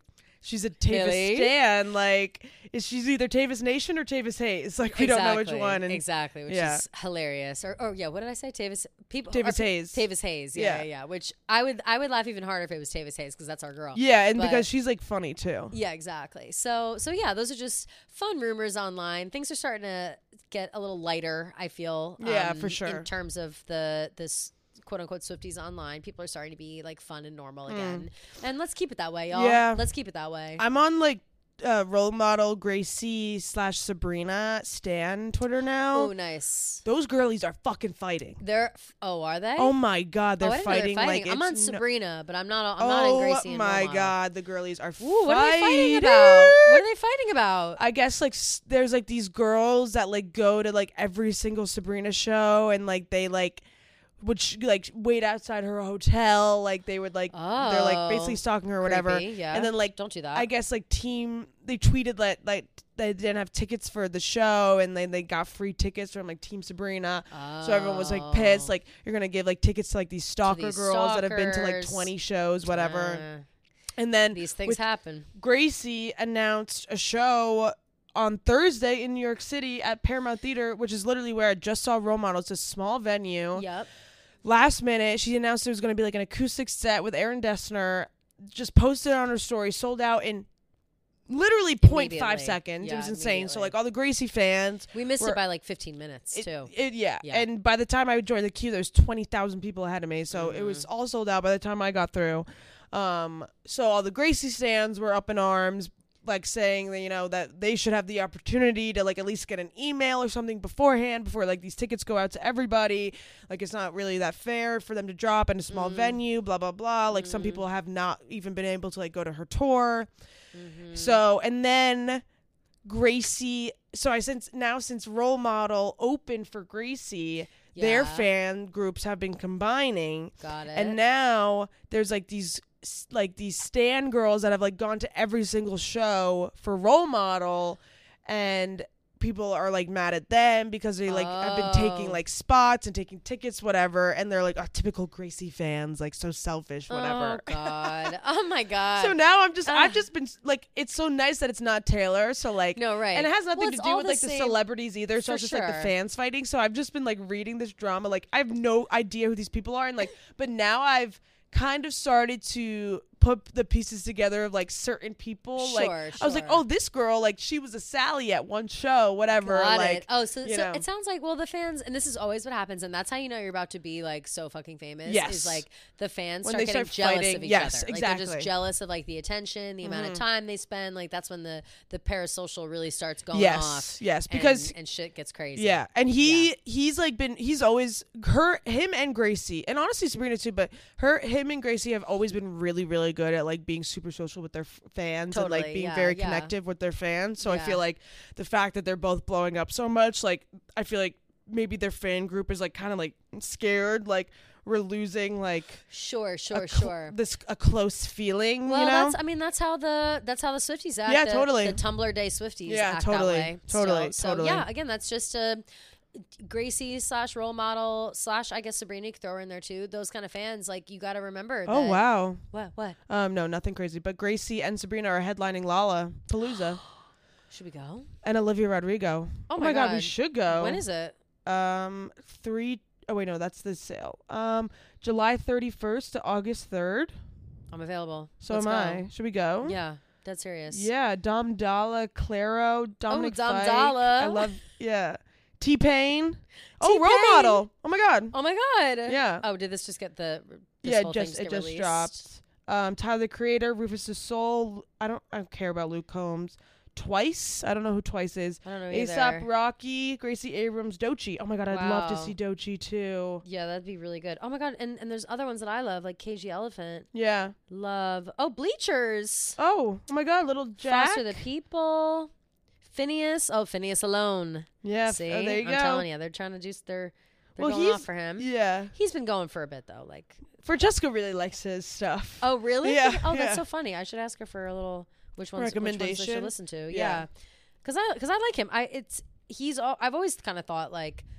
she's a Tavis Really? stan. Like, is she's either Tavis Nation or Tavis Hayes? Like, we don't know which one. And exactly, which yeah. is hilarious. Or, or yeah, what did I say? Tavis people. Tavis or, Hayes. Tavis Hayes. Yeah, yeah, Yeah. yeah. Which I would I would laugh even harder if it was Tavis Hayes because that's our girl. Yeah, and But- because she's like funny too. Yeah, exactly. So so yeah, those are just fun rumors online. Things are starting to get a little lighter, I feel. Yeah, um, for sure. In terms of the this quote unquote Swifties online, people are starting to be like fun and normal again. And let's keep it that way, y'all. Yeah. Let's keep it that way. I'm on like uh, role model Gracie slash Sabrina Stan Twitter now. Oh, nice. Those girlies are fucking fighting. They're oh, are they? Oh my god, they're Oh, I didn't know fighting, like I'm on it's no- Sabrina, but I'm not. I'm oh not on Gracie. And my Role Model. god, the girlies are Ooh, fighting. what are they fighting about? What are they fighting about? I guess like s- there's like these girls that like go to like every single Sabrina show and like they like would sh- like wait outside her hotel, like they would like they're like basically Oh, stalking her or whatever. Creepy, yeah. And then like don't do that. I guess like team they tweeted that like they didn't have tickets for the show and then they got free tickets from like Team Sabrina. So everyone was like pissed, like you're gonna give like tickets to like these stalker these girls that have been to like stalkers. twenty shows, whatever. Uh, And then these things with happen. Gracie announced a show on Thursday in New York City at Paramount Theater, which is literally where I just saw Role Model. It's a small venue. Yep. Last minute, she announced it was going to be like an acoustic set with Aaron Dessner. Just posted it on her story, sold out in literally zero point five Immediately. seconds. Yeah, it was insane. So immediately. like all the Gracie fans, We missed We're- it by like fifteen minutes it, too. it- yeah. Yeah. And by the time I joined the queue, there's twenty thousand people ahead of me. So it Mm-hmm. was all sold out by the time I got through. Um, so all the Gracie stands were up in arms, like saying that, you know, that they should have the opportunity to like at least get an email or something beforehand before like these tickets go out to everybody. Like it's not really that fair for them to drop in a small Mm. venue, blah, blah, blah. Like some Mm. people have not even been able to like go to her tour. Mhm. So, and then Gracie, so I since now since Role Model opened for Gracie, their Yeah. fan groups have been combining, Got it. and now there's like these s- like these stan girls that have like gone to every single show for Role Model, and people are like mad at them because they like have been taking Oh. like spots and taking tickets, whatever, and they're like, oh, typical Gracie fans, like so selfish, whatever. Oh God. Oh my God. So now I'm just, I've Ugh. just been like, it's so nice that it's not Taylor. So like, no, right. and it has nothing Well, to it's do all with like the same- celebrities either. So for it's just like the sure. fans fighting. So I've just been like reading this drama. Like I have no idea who these people are, and like, but now I've kind of started to put the pieces together of like certain people. Like Sure, I was like, sure. oh, this girl, like she was a Sally at one show, whatever. Got like it. Oh, so, you so know. it sounds like, well, the fans, and this is always what happens, and that's how you know you're about to be like so fucking famous. Yes. Is like the fans When start they getting start jealous fighting. of each Yes, other. Like exactly. they're just jealous of like the attention, the amount of time they spend. Like that's when the the parasocial really starts going yes, off. yes, and- because and, shit gets crazy. yeah, and he he's like been he's always her him and Gracie, and honestly Sabrina too, but her him and Gracie have always been really really good at like being super social with their f- fans and like Totally, being yeah, very yeah. connective with their fans. So I Yeah. feel like the fact that they're both blowing up so much, like I feel like maybe their fan group is like kind of like scared, like we're losing like Sure, a sure, cl- sure. this a close feeling. Well, you know? that's I mean that's how the that's how the Swifties act. Yeah, the, totally. The Tumblr Day Swifties Yeah, act totally, that way. totally, still. totally. So yeah, again, that's just a Gracie slash Role Model slash I guess Sabrina you could throw her in there too. Those kind of fans, like you got to remember. oh that- wow. What what Um, no, nothing crazy. But Gracie and Sabrina are headlining Lollapalooza. should we go? And Olivia Rodrigo. Oh my my god, we God. should go. When is it? Um, three oh wait, no, that's the sale. Um, July thirty-first to August third. I'm available. So Let's am go. I. Should we go? Yeah, dead serious. Yeah, Dom Dalla, Claro, Dominic Dom Fike. Dalla. I love. Yeah, T Pain. Oh, Role T-Pain. Model. Oh my god. Oh my God. Yeah. Oh, did this just get the? This yeah, whole it just thing it get just released? dropped. Um, Tyler the Creator, Rufus the Soul. I don't I don't care about Luke Combs. Twice. I don't know who Twice is. I don't know ASAP either. Rocky, Gracie Abrams, Doechii. Oh my god, I'd love to Wow. see Doechii too. Yeah, that'd be really good. Oh my God, and and there's other ones that I love, like K G Elephant. Yeah. Love. Oh, Bleachers. Oh, oh my god, little Jack. Foster the People. Phineas. Oh, Phineas Alone. Yeah. f- See, oh, there you I'm go. telling you, they're trying to juice. They're they're Well, going he's off for him. Yeah. He's been going for a bit though. Like, Francesca really likes his stuff. oh really? Yeah, Oh, that's yeah. so funny. I should ask her for a little which ones which ones I should Recommendation? listen to. Yeah. Yeah, because I because I like him. I it's he's. al- I've always kind of thought like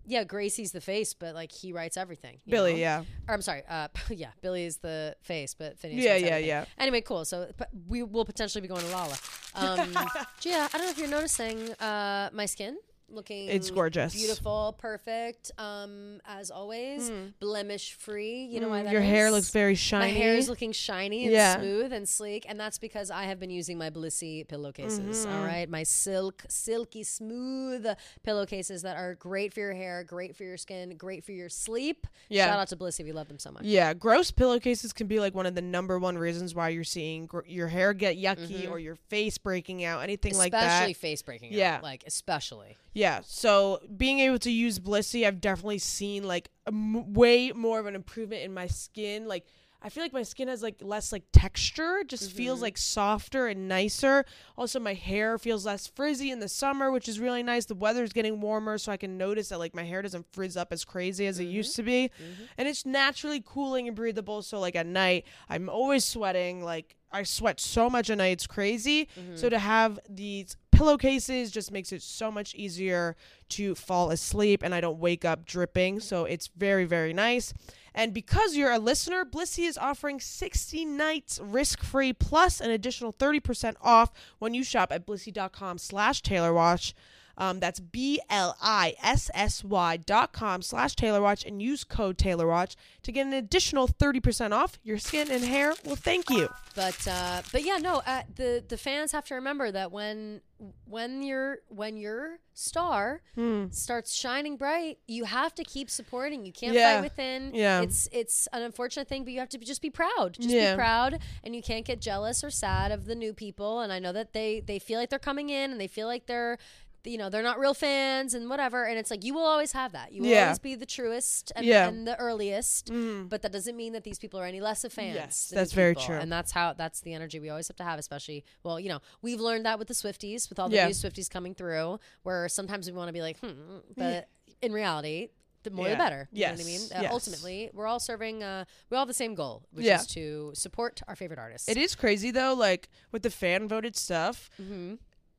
yeah, Gracie's the face, but like he writes everything. you Billy, know? yeah. Or I'm sorry, uh, yeah, Billy is the face, but Phineas Yeah, writes yeah, everything. yeah. Anyway, cool. So but we will potentially be going to Lala. Um, Gia, I don't know if you're noticing uh, my skin. Looking It's gorgeous. beautiful, perfect, um, as always, blemish free. You know why that Your is? hair looks very shiny. My hair is looking shiny and Yeah. smooth and sleek, and that's because I have been using my Blissy pillowcases. Mm-hmm. All right, my silk, silky smooth pillowcases that are great for your hair, great for your skin, great for your sleep. Yeah. Shout out to Blissy, we love them so much. Yeah, gross pillowcases can be like one of the number one reasons why you're seeing gr- your hair get yucky or your face breaking out, anything like that. Especially face breaking out. Yeah. Like, especially. Yeah, so being able to use Blissy, I've definitely seen like a m- way more of an improvement in my skin. Like I feel like my skin has like less like texture, it just feels like softer and nicer. Also, my hair feels less frizzy in the summer, which is really nice. The weather's getting warmer, so I can notice that like my hair doesn't frizz up as crazy as it used to be. And it's naturally cooling and breathable, so like at night, I'm always sweating. Like I sweat so much at night, it's crazy. So to have these pillowcases just makes it so much easier to fall asleep, and I don't wake up dripping. So it's very, very nice. And because you're a listener, Blissy is offering sixty nights risk-free plus an additional thirty percent off when you shop at blissy.com slash TaylorWatch. Um, that's B L I S S Y dot com slash TaylorWatch and use code TaylorWatch to get an additional thirty percent off. Your skin and hair will thank you. But uh, but yeah, no. Uh, the the fans have to remember that when when your when your star Hmm. starts shining bright, you have to keep supporting. You can't Yeah. fight within. Yeah. It's it's an unfortunate thing, but you have to be, just be proud. Just Yeah. be proud, and you can't get jealous or sad of the new people. And I know that they they feel like they're coming in, and they feel like they're. You know, they're not real fans and whatever. And it's like, you will always have that. You will Yeah. always be the truest and, Yeah. and the earliest. But that doesn't mean that these people are any less of fans. Yes, than new that's very people. true. And that's how, that's the energy we always have to have, especially, well, you know, we've learned that with the Swifties, with all the Yeah. new Swifties coming through, where sometimes we want to be like, hmm. But in reality, the more the Yeah. better. You know what I Yes. mean? Uh, Yes. Ultimately, we're all serving, uh, we all have the same goal, which Yeah. is to support our favorite artists. It is crazy though, like with the fan voted stuff. Mm-hmm.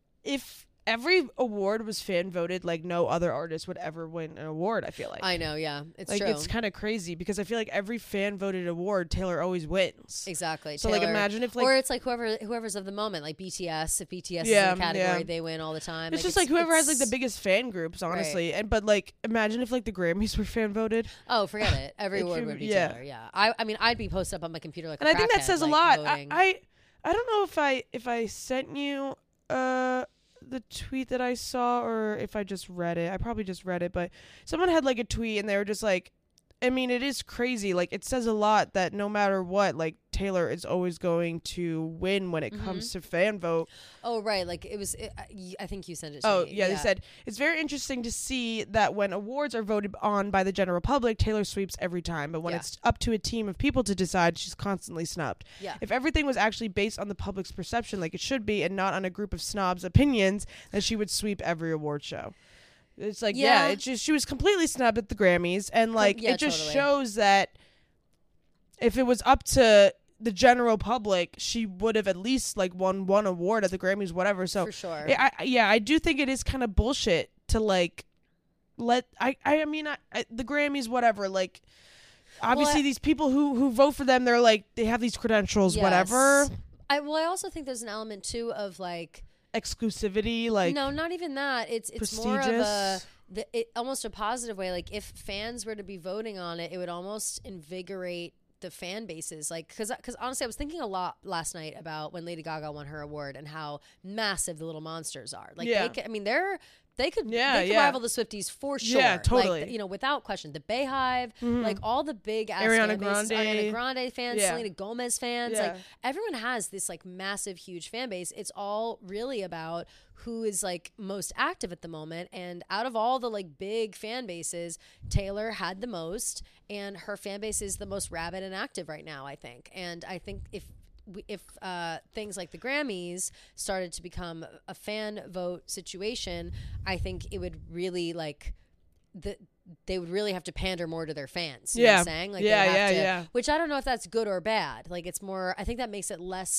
If every award was fan voted, like no other artist would ever win an award, I feel like. I know, yeah. It's like true. it's kind of crazy because I feel like every fan voted award, Taylor always wins. Exactly. So like Taylor- imagine if like or it's like whoever whoever's of the moment, like B T S. If B T S Yeah, is in a category, yeah. they win all the time. it's just like whoever has like the it's- biggest fan groups, honestly. And but like imagine if like the Grammys were fan voted. Oh, forget it. Every It award should- would be yeah. Taylor. Yeah. I I mean, I'd be posted up on my computer like. And a I think that crackhead, says a like, lot. I, voting. I I don't know if I if I sent you uh the tweet that I saw or if I just read it. I probably just read it, but someone had like a tweet and they were just like, I mean, it is crazy. Like it says a lot that no matter what, like Taylor is always going to win when it Mm-hmm. comes to fan vote. Oh right, like it was. It, I- I think you sent it. to Oh, me. yeah, they said it's very interesting to see that when awards are voted on by the general public, Taylor sweeps every time. But when Yeah. it's up to a team of people to decide, she's constantly snubbed. Yeah. If everything was actually based on the public's perception like it should be and not on a group of snobs' opinions, then she would sweep every award show. It's like, yeah, Yeah. it's just she was completely snubbed at the Grammys. And like yeah, it just totally. shows that if it was up to the general public, she would have at least like won one award at the Grammys, whatever. So For sure. I, I, yeah, I do think it is kind of bullshit to like let I I mean I, I, the Grammys, whatever. Like obviously I- these people who who vote for them, they're like they have these credentials, Yes. whatever, I well, I also think there's an element too of like. exclusivity, like no, not even that. It's it's more of a prestigious. the, it, almost a positive way. Like if fans were to be voting on it, it would almost invigorate the fan bases. Like because because honestly, I was thinking a lot last night about when Lady Gaga won her award and how massive the Little Monsters are. Like Yeah. they could, I mean they're. They could, Yeah, they could yeah. rival the Swifties for sure. Yeah, totally. Like, you know, without question. The Bayhive, like all the big ass Ariana fan bases, Grande. Ariana Grande fans, Yeah. Selena Gomez fans. Yeah. Like everyone has this like massive, huge fan base. It's all really about who is like most active at the moment. And out of all the like big fan bases, Taylor had the most, and her fan base is the most rabid and active right now, I think. And I think if we- if uh, things like the Grammys started to become a fan vote situation, I think it would really like the they would really have to pander more to their fans. You know what Yeah. I'm saying? Like Yeah, they'd have yeah, to, yeah. Which I don't know if that's good or bad. Like it's more. I think that makes it less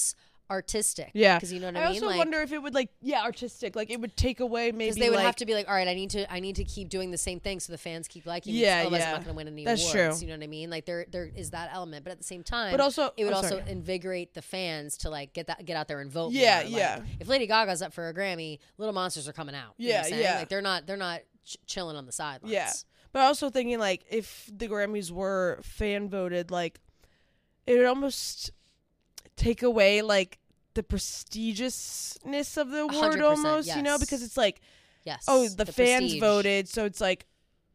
artistic. Yeah. Because you know what I, I mean? also Like, wonder if it would like yeah artistic like it would take away maybe because they would like, have to be like, all right, I need to, I need to keep doing the same thing so the fans keep liking me. Yeah, Otherwise, yeah. I'm not going to win any That's awards. true. You know what I mean? Like there, there is that element, but at the same time, but also it would oh, also sorry. invigorate the fans to like get that, get out there and vote. Yeah, more. Like, yeah. if Lady Gaga's up for a Grammy, Little Monsters are coming out. You know Yeah, what I'm saying? yeah. Like they're not, they're not ch- chilling on the sidelines. Yeah. But also thinking like if the Grammys were fan voted, like it would almost take away like the prestigiousness of the one award hundred percent, almost, you know, yes. because it's like, Yes. oh, the, fans prestige. voted, so it's like,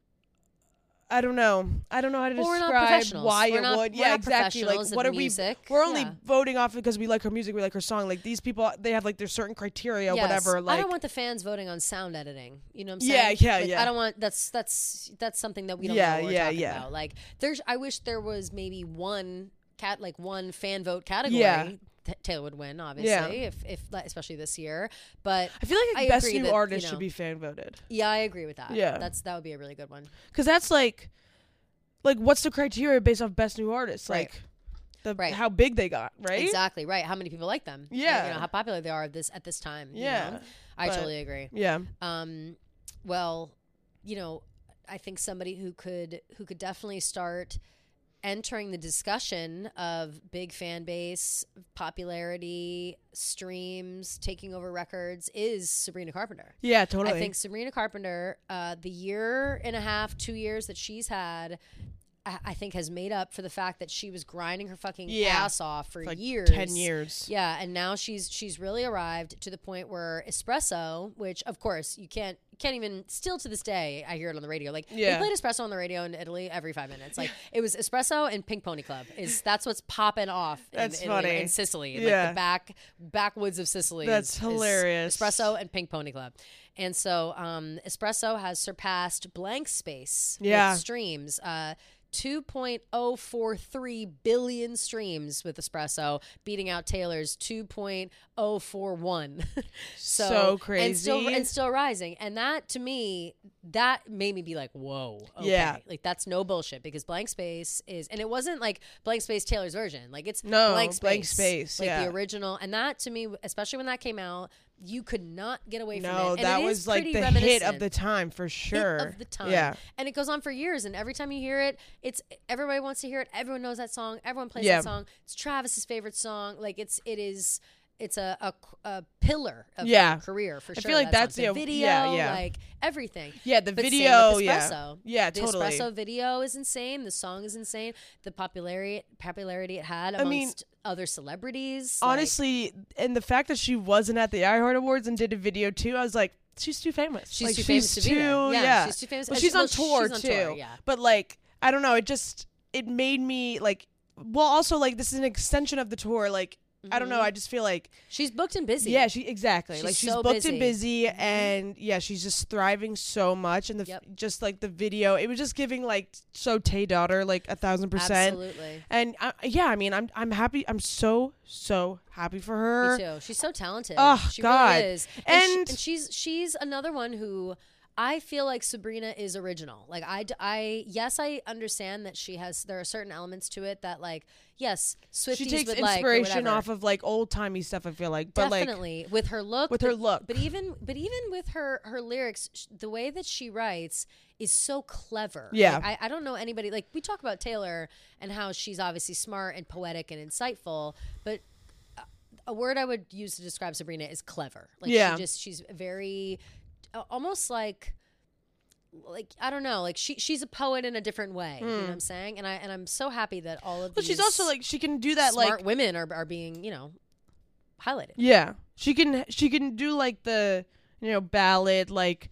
I don't know. I don't know how to Well, we're not describe professionals. why We're it not- would. we're Yeah, not exactly. Like, professionals what in are we? music. We're only Yeah. voting off because we like her music, we like her song. Like these people, they have like their certain criteria, Yes. whatever. Like, I don't want the fans voting on sound editing. You know what I'm Yeah, saying? yeah, Like, yeah. I don't want that's that's that's something that we don't Yeah, know what we're yeah, talking yeah. about. Like there's I wish there was maybe one cat like one fan vote category. Yeah. T- Taylor would win, obviously, Yeah. if if like, especially this year. But I feel like I best agree new that, artist you know, should be fan voted. yeah, I agree with that. Yeah. That's that would be a really good one. Because that's like, like, what's the criteria based off best new artist? Right. Like, the Right. how big they got, right? Exactly right. How many people like them? Like, Yeah. you know how popular they are this at this time. you Yeah. know? I But- totally agree. Yeah. Um, well, you know, I think somebody who could who could definitely start entering the discussion of big fan base, popularity, streams, taking over records is Sabrina Carpenter. Yeah, totally. I think Sabrina Carpenter, uh, the year and a half, two years that she's had, I, I think has made up for the fact that she was grinding her fucking Yeah. ass off for like years. ten years. Yeah, and now she's she's really arrived to the point where espresso, which of course you can't you can't even still to this day I hear it on the radio. Like Yeah. they played espresso on the radio in Italy every five minutes. Like it was espresso and Pink Pony Club. Is that's what's popping off in That's Italy, funny. in Sicily. Yeah. Like the back backwoods of Sicily. That's is- is hilarious. espresso and Pink Pony Club. And so um, espresso has surpassed Blank Space Yeah. with streams. Uh two point oh four three billion streams with espresso, beating out Taylor's two point oh four one. so, So crazy. And still, and still rising. And that, to me, that made me be like, whoa. Okay. Yeah. Like, that's no bullshit because Blank Space is, and it wasn't like Blank Space Taylor's version. Like, it's No, Blank Space. Blank Space, Like, yeah. the original. And that, to me, especially when that came out, you could not get away from it. No, And that it is was like pretty the hit of reminiscent the time for sure. hit of the time. Yeah. And it goes on for years. And every time you hear it, it's everybody wants to hear it. Everyone knows that song. Everyone plays Yeah. that song. It's Travis's favorite song. Like it's it is it's a a, a pillar of Yeah. her career for I sure. feel like that that's song. the the- video, yeah, yeah. like everything. Yeah, the But same video, with yeah. Espresso. Yeah, the totally. Espresso video is insane. The song is insane. The popularity popularity it had I mean, amongst other celebrities. like- Honestly, and the fact that she wasn't at the iHeart Awards and did a video too, I was like, she's too famous. She's like, too famous to be there. Yeah, yeah. she's too famous. Well, And she's she- on well, tour she's on too. tour, yeah. But like, I don't know. It just it made me like. Well, also like this is an extension of the tour. Like I don't know. Mhm. I just feel like she's booked and busy. yeah, she exactly She's like she's so booked busy. and busy, Mhm. and yeah, she's just thriving so much. And the f- Yep. just like the video, it was just giving like so Tay daughter like a thousand percent. Absolutely. And I, yeah, I mean, I'm I'm happy. I'm so so happy for her. Me too. She's so talented. Oh, she God. really is. And, she- And- and she's she's another one who I feel like Sabrina is original. Like I, d- I- yes, I understand that she has. There are certain elements to it that like yes, Swifties She takes would like or inspiration whatever. off of like old timey stuff. I feel like, but like Definitely with her look, with but, her look. but even but even with her her lyrics, sh- the way that she writes is so clever. Yeah. Like, I, I don't know anybody like we talk about Taylor and how she's obviously smart and poetic and insightful, but uh, a word I would use to describe Sabrina is clever. Like Yeah. she just she's very uh, almost like like I don't know, like she she's a poet in a different way. You know what I'm saying? And I and I'm so happy that all of But these she's also like she can do that smart like women are are being, you know, highlighted. yeah, she can she can do like the you know ballad like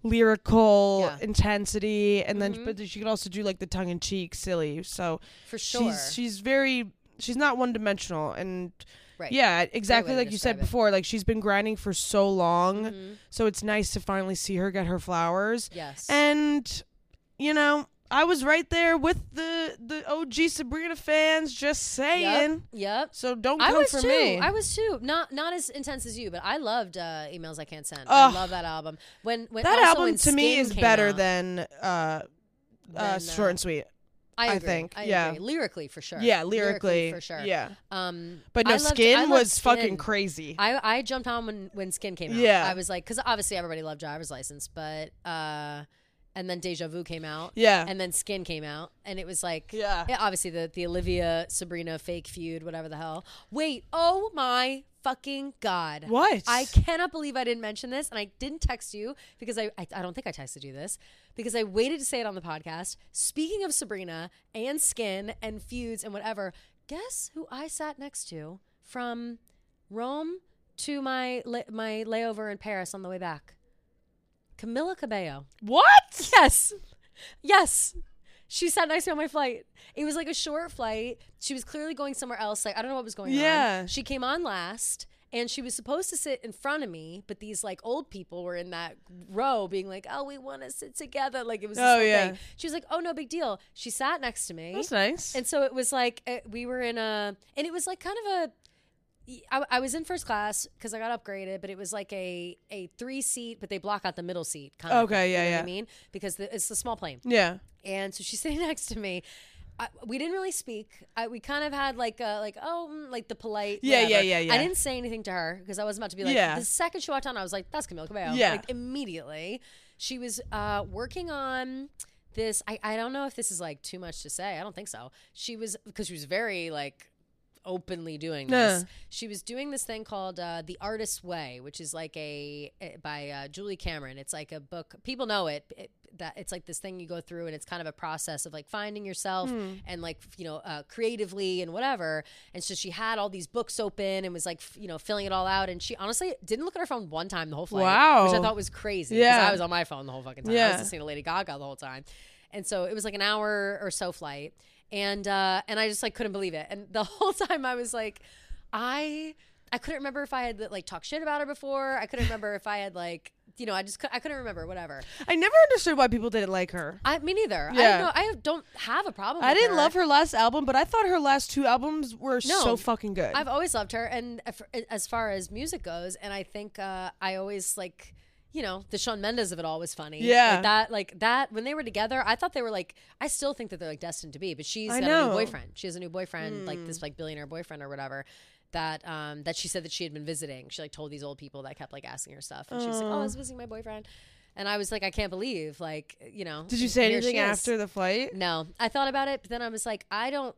lyrical Yeah. intensity, and then Mhm. but she can also do like the tongue in cheek silly. So For sure. she's she's very she's not one dimensional, and Right. yeah, exactly to like you said describe it. before. Like she's been grinding for so long, Mhm. so it's nice to finally see her get her flowers. Yes. And you know, I was right there with the the O G Sabrina fans, just saying. Yep. Yep. So don't I come was for too. me. I was too. Not not as intense as you, but I loved uh, Emails I Can't Send. Ugh. I love that album. When when that also album when to me Skin is came better out, than uh, uh, then, Short and Sweet. I, I agree. think, I yeah. agree. Lyrically for sure. Yeah, lyrically, for sure. Yeah, Um, but no, I loved- I Skin loved was Skin. fucking crazy. I I jumped on when when Skin came out. Yeah. I was like, because obviously everybody loved Driver's License, but uh, and then Deja Vu came out. Yeah. And then Skin came out, and it was like, Yeah. obviously the the Olivia Sabrina fake feud, whatever the hell. Wait, oh my fucking god! What? I cannot believe I didn't mention this, and I didn't text you because I I, I don't think I texted you this because I waited to say it on the podcast. Speaking of Sabrina and Skin and feuds and whatever, guess who I sat next to from Rome to my la- my layover in Paris on the way back? Camila Cabello. What? Yes. Yes. She sat next to me on my flight. It was like a short flight. She was clearly going somewhere else. Like, I don't know what was going Yeah. on. She came on last and she was supposed to sit in front of me, but these like old people were in that row being like, oh, we want to sit together. Like it was this Oh, whole yeah. thing. She was like, oh, no big deal. She sat next to me. That's nice. And so it was like, uh, we were in a, and it was like kind of a, I, I was in first class because I got upgraded, but it was like a a three seat, but they block out the middle seat. Kind of Okay, thing, yeah, you know yeah. What I mean, because the, it's a small plane, yeah. and so she's sitting next to me. I, we didn't really speak. I, we kind of had like a, like oh mm, like the polite. Yeah, whatever. yeah, yeah, yeah. I didn't say anything to her because I was about to be like. Yeah. The second she walked on, I was like, "That's Camila Cabello." Yeah. Like immediately, she was uh, working on this. I I don't know if this is like too much to say. I don't think so. She was because she was very like. Openly doing this. Yeah. She was doing this thing called uh, The Artist's Way, which is like a, a by uh, Julie Cameron. It's like a book. People know it, it. That it's like this thing you go through, and it's kind of a process of like finding yourself Hmm. and like you know uh, creatively and whatever. And so she had all these books open and was like f- you know filling it all out. And she honestly didn't look at her phone one time the whole flight, Wow. which I thought was crazy. because Yeah. I was on my phone the whole fucking time. I Yeah. was listening to Lady Gaga the whole time. And so it was like an hour or so flight. And uh, and I just like couldn't believe it. And the whole time I was like, I I couldn't remember if I had like talked shit about her before. I couldn't remember if I had like you know I just cou- I couldn't remember whatever. I never understood why people didn't like her. I me neither. I Yeah. don't know. I don't have a problem. I with didn't her. love her last album, but I thought her last two albums were No. so fucking good. I've always loved her, and if- as far as music goes, and I think uh, I always like. You know, the Shawn Mendes of it all was funny. Yeah. Like that, like that, when they were together, I thought they were like, I still think that they're like destined to be, but she's I got a know. new boyfriend. She has a new boyfriend, like Mm. this like billionaire boyfriend or whatever, that, um, that she said that she had been visiting. She like told these old people that kept like asking her stuff. And she was like, oh, I was visiting my boyfriend. And I was like, I can't believe, like, you know. Did you say here anything she is. after the flight? No, I thought about it, but then I was like, I don't.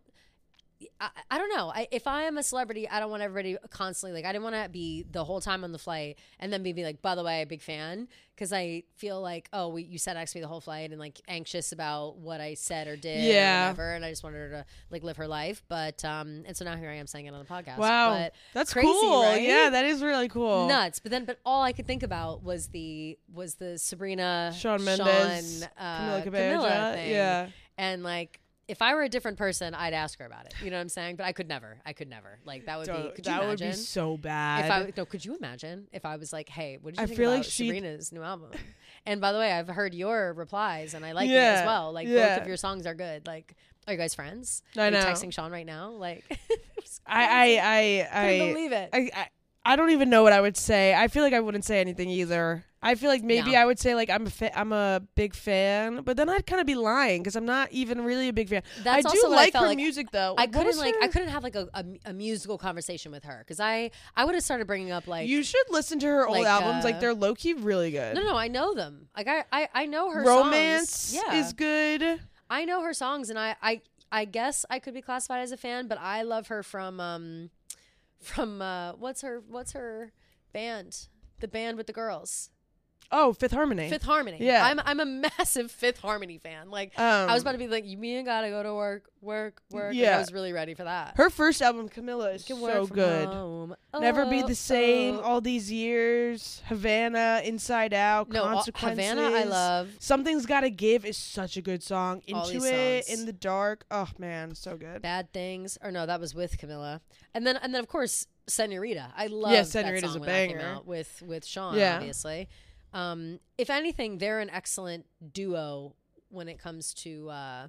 I, I don't know. I, if I am a celebrity, I don't want everybody constantly like. I didn't want to be the whole time on the flight and then be, be like, by the way, big fan, because I feel like, oh, we, you sat next to me the whole flight and like anxious about what I said or did, Yeah. or whatever, and I just wanted her to like live her life. But um, and so now here I am saying it on the podcast. Wow, but that's crazy, cool. right? Yeah, that is really cool. nuts. But then, but all I could think about was the was the Sabrina, Shawn Mendes, Shawn, uh, Camila Cabello, Camila thing. yeah. And like, if I were a different person, I'd ask her about it. You know what I'm saying? But I could never. I could never. Like that would be. Don't- Could you that would imagine? be so bad. If I no, could you imagine if I was like, hey, what did you I think feel about like she'd- Sabrina's new album? And by the way, I've heard your replies and I like it Yeah, as well. Like yeah. both of your songs are good. Like, are you guys friends? I are know. you texting Shawn right now? Like, it was I, crazy. I, I, I, couldn't believe it. I, I, I don't even know what I would say. I feel like I wouldn't say anything either. I feel like maybe No. I would say like I'm a fa- I'm a big fan, but then I'd kind of be lying because I'm not even really a big fan. That's I also do what I like felt her like. music though. I What couldn't was like her- I couldn't have like a, a, a musical conversation with her because I I would have started bringing up like You should listen to her old like, albums. uh, Like they're low key really good. no no I know them like I I, I know her Romance songs. Yeah, is good. I know her songs and I I I guess I could be classified as a fan, but I love her from um from uh what's her what's her band the band with the girls. Oh, Fifth Harmony. Fifth Harmony. Yeah. I'm I'm a massive Fifth Harmony fan. Like Um, I was about to be like, you mean gotta go to work, work, work. Like, Yeah. I was really ready for that. Her first album, Camilla, is Can work so from good. home. Never Be Oh, the Same. oh. All these years. Havana, Inside Out, No, all- Consequences. Havana I love. Something's Gotta Give is such a good song. All Into these It, songs. In the Dark. Oh man, so good. Bad Things. Or no, that was with Camilla. And then and then of course Senorita. I love Yeah, that Senorita's song a when that came banger. out with with Shawn, Yeah. obviously. Um, if anything, they're an excellent duo when it comes to uh,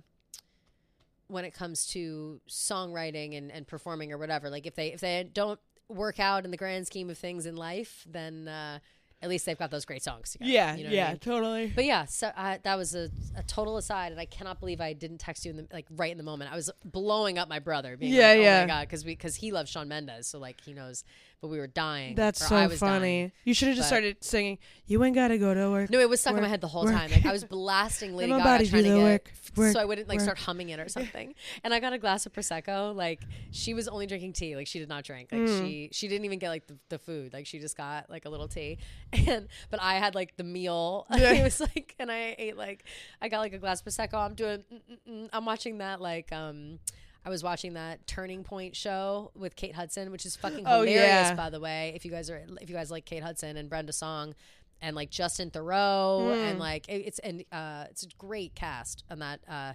when it comes to songwriting and, and performing or whatever. Like if they if they don't work out in the grand scheme of things in life, then uh, at least they've got those great songs together. Yeah, you know what yeah, I mean? totally. But yeah, so uh, that was a, a total aside, and I cannot believe I didn't text you in the, like right in the moment. I was blowing up my brother, being Yeah, like, "Oh yeah. my god," because we because he loves Shawn Mendes, so like he knows. But we were dying. That's or so I was funny. dying. You should have just But- started singing. You ain't gotta go to work. No, it was stuck in Work, my head the whole work. time. Like I was blasting Lady Let my Gaga body trying do to the get, work, work, so I wouldn't like work. start humming it or something. And I got a glass of prosecco. Like she was only drinking tea. Like she did not drink. Like Mm. she she didn't even get like the, the food. Like she just got like a little tea. And but I had like the meal. Yeah. It was like, and I ate like I got like a glass of prosecco. I'm doing. Mm, mm, mm. I'm watching that like um. I was watching that Turning Point show with Kate Hudson, which is fucking Oh, hilarious, yeah. by the way. If you guys are, if you guys like Kate Hudson and Brenda Song, and like Justin Theroux, Mm. and like it, it's and uh, it's a great cast on that uh,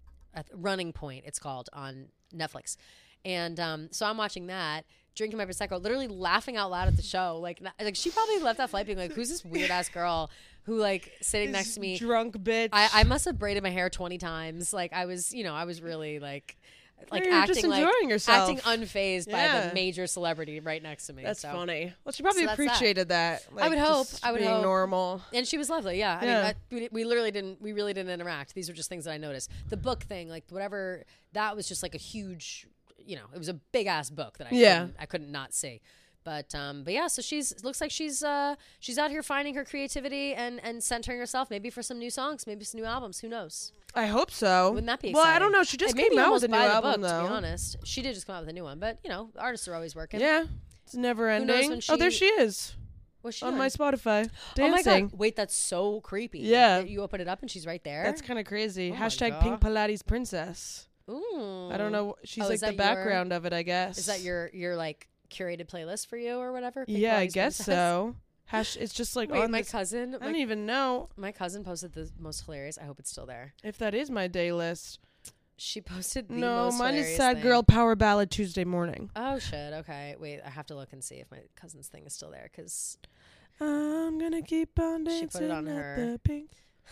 at Running Point. It's called on Netflix, and um, so I'm watching that, drinking my prosecco, literally laughing out loud at the show. Like, not- like she probably left that flight being like, "Who's this weird ass girl who like sitting next to me?" Drunk bitch. I, I must have braided my hair twenty times. Like I was, you know, I was really like, like You're just acting like enjoying yourself. acting unfazed by Yeah. the major celebrity right next to me. That's so. funny. Well, she probably So that's that. appreciated that. I would hope. just I would being hope. normal. And she was lovely. Yeah. I Yeah. mean, I, we, we literally didn't, we really didn't interact. These were just things that I noticed. The book thing, like whatever, that was just like a huge, you know, it was a big ass book that I Yeah. couldn't, I couldn't not see. But um, but yeah, so she's it looks like she's uh she's out here finding her creativity and and centering herself, maybe for some new songs, maybe some new albums. Who knows? I hope so. Wouldn't that be Well, exciting? I don't know. She just It made came me out almost with a new buy the album, book, though. to be honest. She did just come out with a new one, but you know, artists are always working. Yeah, it's never Who knows ending. when Oh, there she- she is What's she on doing? my Spotify Oh my dancing. god! Wait, that's so creepy. Yeah. That you open it up and she's right there. That's kind of crazy. Oh my Hashtag God. Pink Pilates Princess. Ooh. I don't know. She's Oh, like is the that your- background of it, I guess. Is that your your like curated playlist for you or whatever? Pink Yeah, I Pilates guess Princess? so. Hash. It's just like Wait, on my this- cousin. I My, don't even know my cousin posted the most hilarious. I hope it's still there. if that is my day list. She posted the No, most mine is hilarious Sad thing. Girl Power Ballad Tuesday morning. Oh shit. Okay. Wait, I have to look and see if my cousin's thing is still there because I'm gonna keep on She dancing put it on at her- the pink.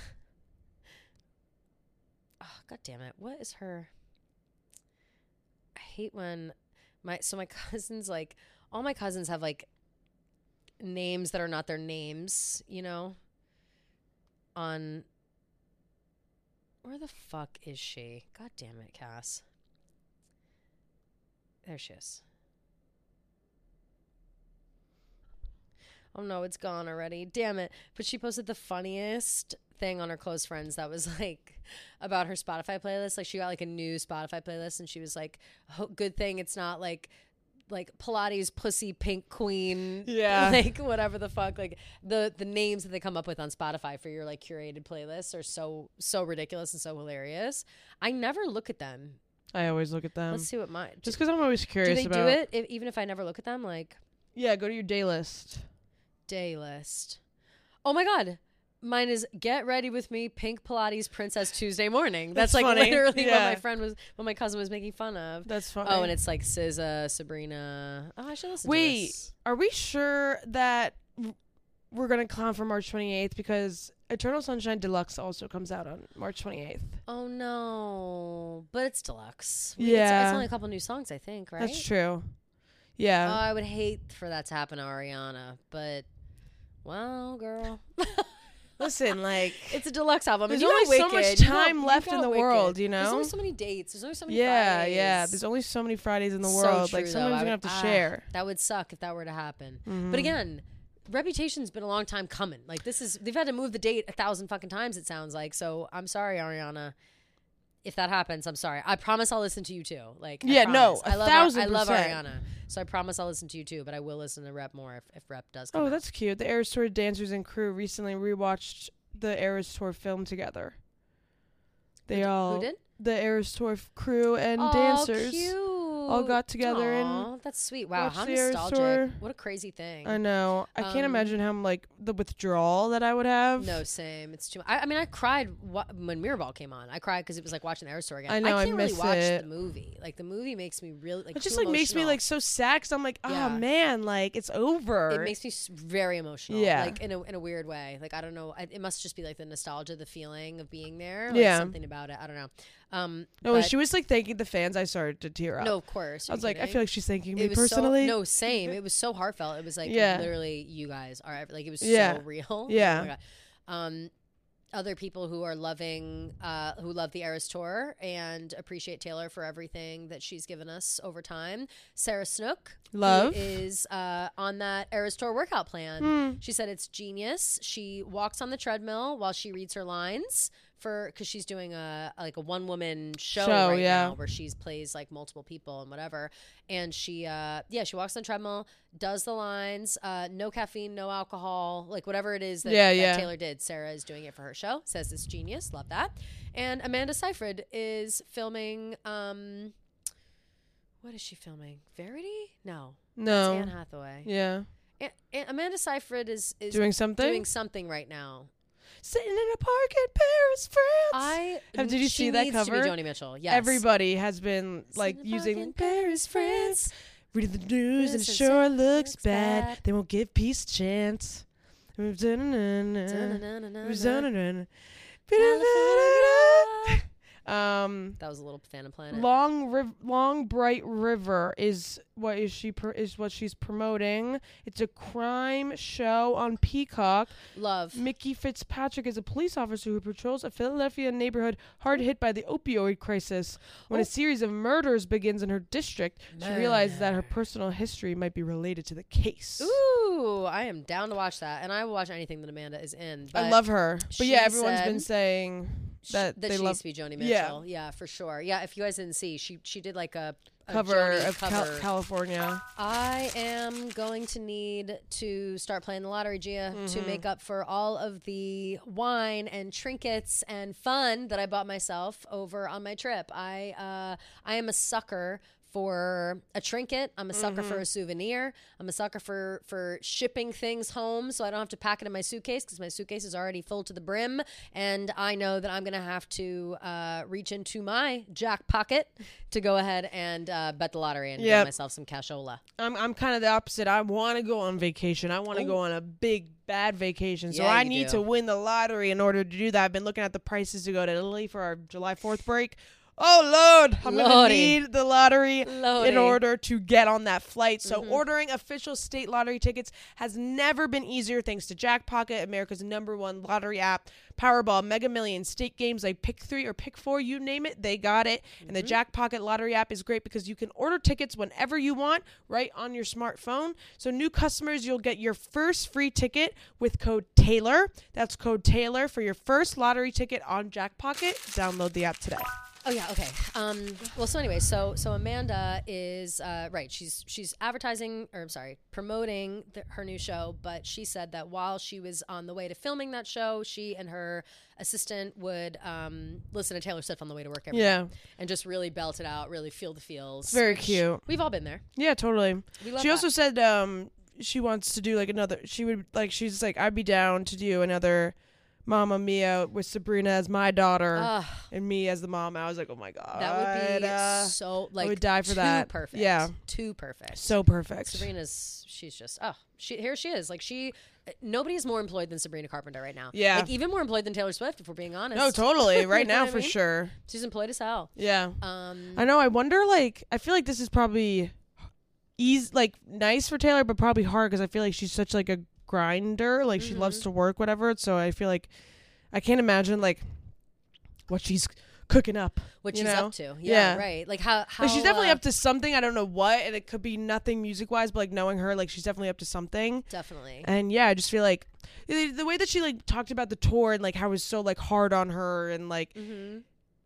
oh god damn it, what is her? I hate when my so my cousins like all my cousins have like names that are not their names, you know. On where the fuck is she? God damn it, Cass. There she is. Oh no, it's gone already. Damn it. But she posted the funniest thing on her close friends that was like about her Spotify playlist. Like she got like a new Spotify playlist and she was like, oh, good thing it's not like like Pilates pussy pink queen. Yeah. Like whatever the fuck. Like the the names that they come up with on Spotify for your like curated playlists are so so ridiculous and so hilarious. I never look at them. I always look at them. Let's see what my Just because I'm always do curious they about. do it if, even if I never look at them? Like Yeah, go to your day list. day list. Oh my god. Mine is Get Ready With Me, Pink Pilates Princess Tuesday Morning. That's, That's like funny. literally what Yeah. my friend was, what my cousin was making fun of. That's funny. Oh, and it's like S Z A, Sabrina. Oh, I should listen to Wait, this. are we sure that w- we're gonna clown for March twenty-eighth? Because Eternal Sunshine Deluxe also comes out on March twenty-eighth. Oh no, but it's deluxe. We- Yeah. it's, it's only a couple new songs, I think, right? That's true. Oh, Yeah. I would hate for that to happen to Ariana, but well, girl, Listen, like it's a deluxe album. there's and you only got so much Wicked. You got- time you left got in the Wicked. world, you There's know? only so many dates. There's only so many yeah, Fridays. yeah. There's only so many Fridays in the So world. true, like though. sometimes I you're gonna would- have to ah, share. That would suck if that were to happen. Mhm. But again, Reputation's been a long time coming. Like this is they've had to move the date a thousand fucking times. It sounds like. So I'm sorry, Ariana. If that happens, I'm sorry. I promise I'll listen to you too. Like I Yeah, no, promise. a I love thousand I love percent. Ariana. So I promise I'll listen to you too. But I will listen to Rep more if, if Rep does. Come Oh, out. that's cute. The Eras Tour dancers and crew recently rewatched the Eras Tour film together. They Who all did? the Eras Tour f- crew and Oh, dancers cute. all got together and Aw, that's sweet. Wow, watched how the Eras nostalgic. Tour. What a crazy thing. I know. I can't Um, imagine how like the withdrawal that I would have. No, same. It's too. I, I mean, I cried wa- when Mirrorball came on. I cried because it was like watching the Eras Tour again. I know, I can't really miss watch it. the movie. Like the movie makes me really like. It just too like makes me emotional. like so sad because I'm like, oh Yeah. man, like it's over. It makes me s- very emotional. Yeah. Like in a in a weird way. Like I don't know. I, it must just be like the nostalgia, the feeling of being there. Like Yeah. Something about it. I don't know. Um, No, when but- she was like thanking the fans, I started to tear up. no, of course. I was Are you like, I kidding? feel like she's thanking me It was personally. So, no, same. It was so heartfelt. It was like Yeah. literally, you guys are ev- like it was Yeah. so real. Yeah. Oh my God. Um, other people who are loving, uh, who love the Eras Tour and appreciate Taylor for everything that she's given us over time. Sarah Snook, who Love. is uh, on that Eras Tour workout plan. Hmm. She said it's genius. She walks on the treadmill while she reads her lines for because she's doing a like a one woman show, Show, right yeah. now where she's plays like multiple people and whatever. And she uh yeah she walks on the treadmill, does the lines, uh no caffeine, no alcohol, like whatever it is that, Yeah, that yeah. Taylor did. Sarah is doing it for her show. Says it's genius. Love that. And Amanda Seyfried is filming. um What is she filming? Verity? No, No. it's Anne Hathaway. Yeah. A- A- Amanda Seyfried is is Doing something? doing something right now. Sitting in a park in Paris, France. I Have- did you she see that needs to be cover? Joni Mitchell. Yes. Everybody has been like Sitting in a park using in Paris, France. reading the news and it Listen, sure so- looks looks bad. bad. They won't give peace a chance. Da-na-na-na-na. Um, That was a little Phantom Planet. long, riv- long, bright river is what is she pr- is what she's promoting. It's a crime show on Peacock. Love. Mickey Fitzpatrick is a police officer who patrols a Philadelphia neighborhood hard hit by the opioid crisis. When Oh. a series of murders begins in her district, she realizes that her personal history might be related to the case. Ooh, I am down to watch that, and I will watch anything that Amanda is in. I but love her. But she yeah, everyone's said been saying sh- that, that they she love needs to be Joni Yeah. Mitchell. Yeah. for sure. Yeah, if you guys didn't see, she she did like a, a cover Joni of Cal- cover. California. I am going to need to start playing the lottery, Gia, to Mm-hmm. make up for all of the wine and trinkets and fun that I bought myself over on my trip. I uh, I am a sucker for a trinket. I'm a sucker Mm-hmm. for a souvenir. I'm a sucker for for shipping things home so I don't have to pack it in my suitcase because my suitcase is already full to the brim. And I know that I'm going to have to uh, reach into my jack pocket to go ahead and uh, bet the lottery and Yep. get myself some cashola. I'm I'm kind of the opposite. I want to go on vacation. I want to Oh. go on a big bad vacation. So Yeah, I you need do. to win the lottery in order to do that. I've been looking at the prices to go to Italy for our July fourth break. Oh Lord, I'm gonna Lordy. need the lottery Lordy. in order to get on that flight. So Mhm. ordering official state lottery tickets has never been easier thanks to Jackpocket, America's number one lottery app. Powerball, Mega Millions, state games like Pick Three or Pick Four, you name it, they got it. And the Jackpocket lottery app is great because you can order tickets whenever you want right on your smartphone. So new customers, you'll get your first free ticket with code Taylor. That's code Taylor for your first lottery ticket on Jackpocket. Download the app today. Oh yeah, okay. Um, well, so anyway, so so Amanda is uh, right. She's she's advertising, or I'm sorry, promoting the, her new show. But she said that while she was on the way to filming that show, she and her assistant would um, listen to Taylor Swift on the way to work every day Yeah. and just really belt it out, really feel the feels. Very which cute. We've all been there. Yeah, totally. We love She that. also said um she wants to do like another she would like she's like I'd be down to do another Mamma Mia with Sabrina as my daughter Ugh, and me as the mom. I was like, oh my god, that would be uh, so like would die for too that. perfect. Yeah. too perfect. so perfect. Sabrina's she's just oh she here she is like she nobody's more employed than Sabrina Carpenter right now. Yeah. like even more employed than Taylor Swift if we're being honest. No, totally. You Right know now what I for mean? sure. She's employed as hell. Yeah. Um, I know. I wonder. Like, I feel like this is probably easy, like nice for Taylor, but probably hard because I feel like she's such like a grinder. Like she loves Mhm. to work, whatever. So I feel like I can't imagine like what she's cooking up. what you she's know? up to. Yeah, Yeah. right. Like how how Like she's definitely uh, up to something. I don't know what, and it could be nothing music wise, but like knowing her, like she's definitely up to something. definitely. And yeah, I just feel like the, the way that she like talked about the tour and like how it was so like hard on her and like Mm-hmm.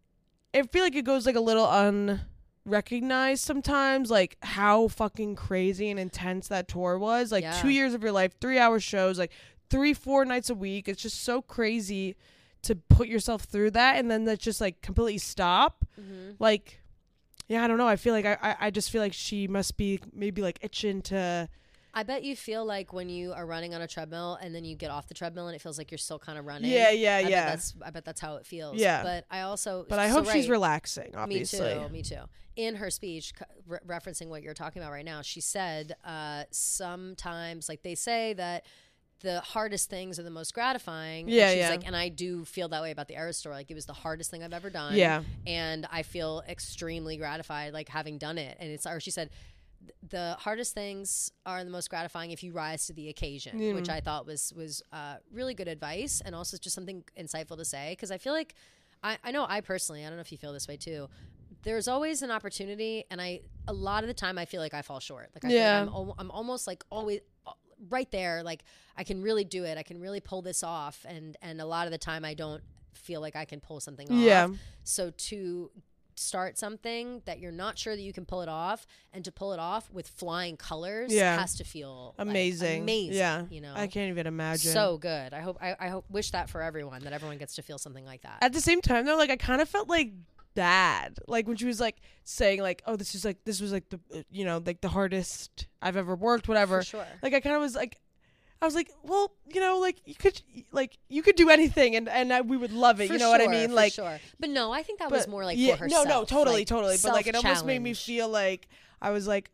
I feel like it goes like a little unrecognized sometimes, like how fucking crazy and intense that tour was. Like Yeah. two years of your life, three hour shows, like three, four nights a week. It's just so crazy to put yourself through that and then that just like completely stop. Mm-hmm. Like, yeah, I don't know. I feel like I, I, I just feel like she must be maybe like itching to. I bet you feel like when you are running on a treadmill and then you get off the treadmill and it feels like you're still kind of running. Yeah, yeah, I yeah. Bet that's I bet that's how it feels. Yeah. But I also But I so hope she's right. relaxing, obviously. Me too. Me too. In her speech, c- re- referencing what you're talking about right now, she said uh, sometimes, like they say that the hardest things are the most gratifying. Yeah, and she's yeah. like, and I do feel that way about the Eras Tour. Like, it was the hardest thing I've ever done. Yeah. And I feel extremely gratified, like, having done it. And it's, or she said, the hardest things are the most gratifying if you rise to the occasion, Mm. which I thought was was uh, really good advice, and also just something insightful to say, because I feel like I, I know I personally, I don't know if you feel this way too, there's always an opportunity, and I a lot of the time I feel like I fall short. Like I Yeah. feel like I'm, al- I'm almost like always uh, right there, like I can really do it, I can really pull this off, and and a lot of the time I don't feel like I can pull something off. Yeah. So to start something that you're not sure that you can pull it off, and to pull it off with flying colors Yeah. has to feel like, Amazing. amazing. Yeah. You know, I can't even imagine. so good. I hope I, I hope wish that for everyone, that everyone gets to feel something like that. At the same time, though, like I kind of felt like bad, like when she was like saying like, "Oh, this is like this was like the uh, you know like the hardest I've ever worked, whatever." For sure. Like I kind of was like, I was like, well, you know, like you could like you could do anything, and and I, we would love it. For you know what I sure, mean? for Like, sure. But no, I think that but was more like yeah, for herself. no, no, totally, like, totally. But like it almost made me self-challenge. feel like I was like,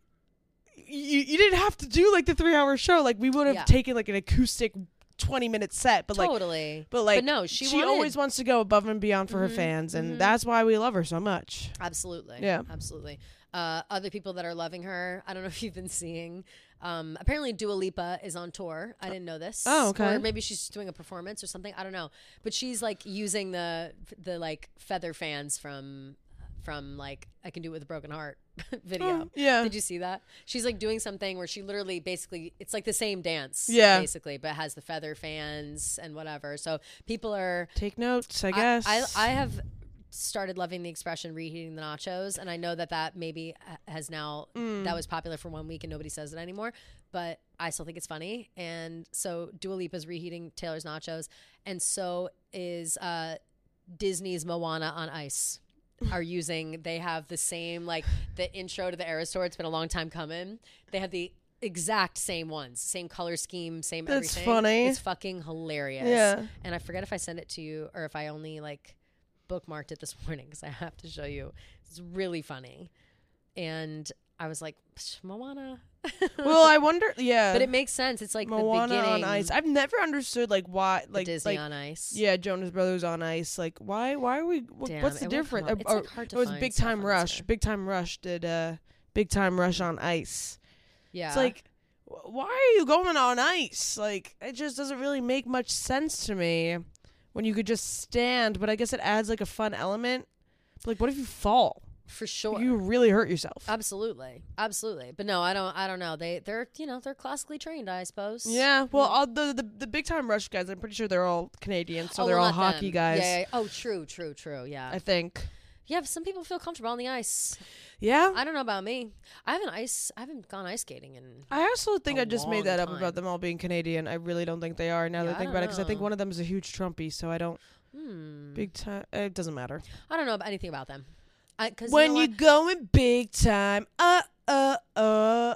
you you didn't have to do like the three hour show. Like we would have Yeah. taken like an acoustic twenty minute set, but like. Totally. But like, But no, she she wanted- always wants to go above and beyond for her Mhm, fans, and mhm. that's why we love her so much. Absolutely. Yeah. Absolutely. Uh, other people that are loving her, I don't know if you've been seeing. Um, apparently, Dua Lipa is on tour. I didn't know this. Oh, okay. Or maybe she's doing a performance or something. I don't know. But she's like using the the like feather fans from from like I Can Do It With a Broken Heart video. Oh, yeah. Did you see that? She's like doing something where she literally basically it's like the same dance. Yeah. Basically, but has the feather fans and whatever. So people are Take notes, I guess. I, I have started loving the expression reheating the nachos, and I know that that maybe ha- has now Mm. that was popular for one week and nobody says it anymore, but I still think it's funny. And so Dua Lipa's reheating Taylor's nachos, and so is uh, Disney's Moana on Ice. Are using they have the same like the intro to the Eras Tour. It's been a long time coming. They have the exact same ones, same color scheme, same That's everything. funny. It's fucking hilarious. Yeah. And I forget if I sent it to you or if I only like bookmarked it this morning because I have to show you. It's really funny. And I was like, "Psh, Moana. Well, I wonder. Yeah, But it makes sense. It's like Moana the on beginning. Ice. I've never understood like why the like Disney like on Ice. yeah, Jonas Brothers on Ice. Like why why are we? wh- Damn, what's the it won't difference? come up. It's, Or- like, hard to it was find Big stuff Time on Rush. Instagram. Big Time Rush did uh Big Time Rush on Ice. Yeah. It's like, wh- why are you going on ice? Like, it just doesn't really make much sense to me when you could just stand. But I guess it adds like a fun element. But, like, what if you fall? for sure. You really hurt yourself. Absolutely. Absolutely. But no, I don't I don't know. They they're you know, they're classically trained, I suppose. Yeah, well, all the, the the Big Time Rush guys, I'm pretty sure they're all Canadian, so Oh, they're well, all not hockey them. guys. Yeah, yeah. Oh, true, true, true. Yeah. I think. yeah, some people feel comfortable on the ice. Yeah, I don't know about me. I haven't ice I haven't gone ice skating in I also think a I just made long that up time. about them all being Canadian. I really don't think they are. Now that Yeah, I I think don't about it, because I think know. one of them is a huge Trumpy, so I don't. hmm. Big time. It doesn't matter. I don't know about anything about them. I, cause When you, you know what? going big time, uh, uh, uh,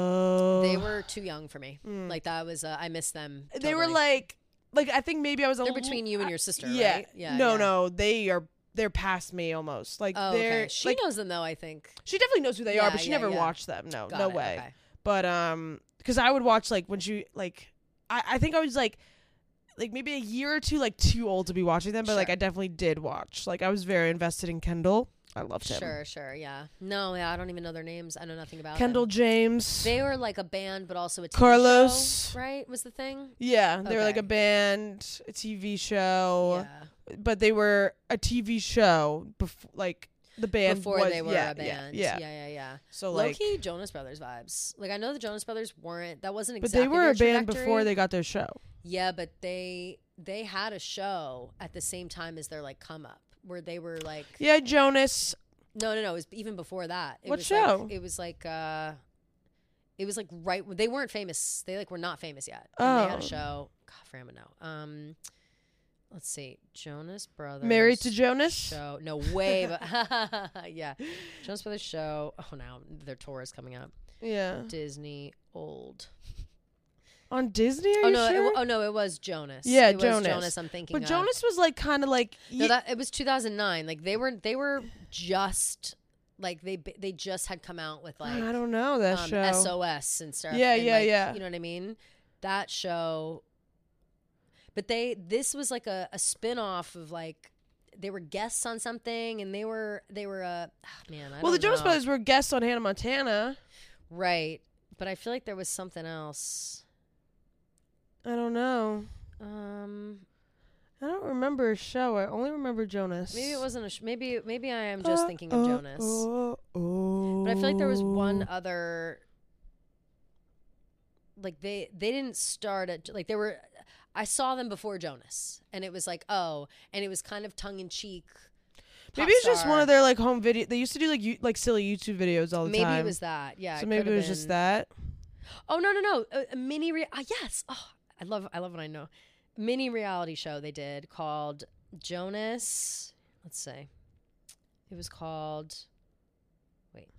uh. They were too young for me. Mm. Like that was uh, I missed them. They were totally. like, like I think maybe I was a They're little- between you and your sister, yeah. right? Yeah. No, yeah. no, they are. They're past me almost. Like Oh, they're. okay. She like, knows them though, I think. she definitely knows who they are, Yeah, but she yeah, never yeah. watched them. No, Got no it, way. okay. But um, because I would watch like when she like, I I think I was like. Like maybe a year or two, like too old to be watching them, but like Sure. I definitely did watch. Like I was very invested in Kendall. I loved him. Sure, sure, yeah. No, yeah, I don't even know their names. I know nothing about Kendall them. James. They were like a band, but also a T V Carlos. show, right? Was the thing? yeah, they were like Okay. a band, a T V show, Yeah. but they were a T V show before, like the band Before was, they were yeah, a band. Yeah, yeah, yeah. yeah. yeah. So Low like, key Jonas Brothers vibes. Like I know the Jonas Brothers weren't. That wasn't but exactly. they were a their band before trajectory. they got their show. Yeah, but they they had a show at the same time as their like come up, where they were like. Yeah, Jonas. No, no, no. It was even before that. It What was show? Like, it was like. uh It was like right. They weren't famous. They like were not famous yet. And They had a Oh. show. God, I don't know. Um, let's see. Jonas Brothers. Married to Jonas. Show. No way. But yeah, Jonas Brothers show. Oh, now their tour is coming up. Yeah, Disney old. on Disney. Are Oh you no! sure? It, oh no! It was Jonas. Yeah, it was Jonas. Jonas. I'm thinking. but of. Jonas was like kind of like. No, ye- that it was two thousand nine. Like they were. They were just like they they just had come out with like I don't know that um, show. S O S and stuff. Yeah, and, yeah, like, yeah. You know what I mean? That show But they this was like a, a spin-off of like they were guests on something, and they were they were uh oh, man. I well, the don't Jonas know. Brothers were guests on Hannah Montana. Right, but I feel like there was something else. I don't know. Um, I don't remember a show. I only remember Jonas. maybe it wasn't a. Sh- maybe maybe I am just Uh, thinking of uh, Jonas. uh, oh. But I feel like there was one other. Like they they didn't start at like they were. I saw them before Jonas, and it was like oh, and it was kind of tongue in cheek. Maybe it's just one of their like home video. They used to do like you, like silly YouTube videos all the maybe time. Maybe it was that. Yeah. So it maybe it was been. just that. Oh no no no! A, a mini re- uh, yes. Oh, I love I love what I know. Mini reality show they did called Jonas. Let's say it was called. Wait.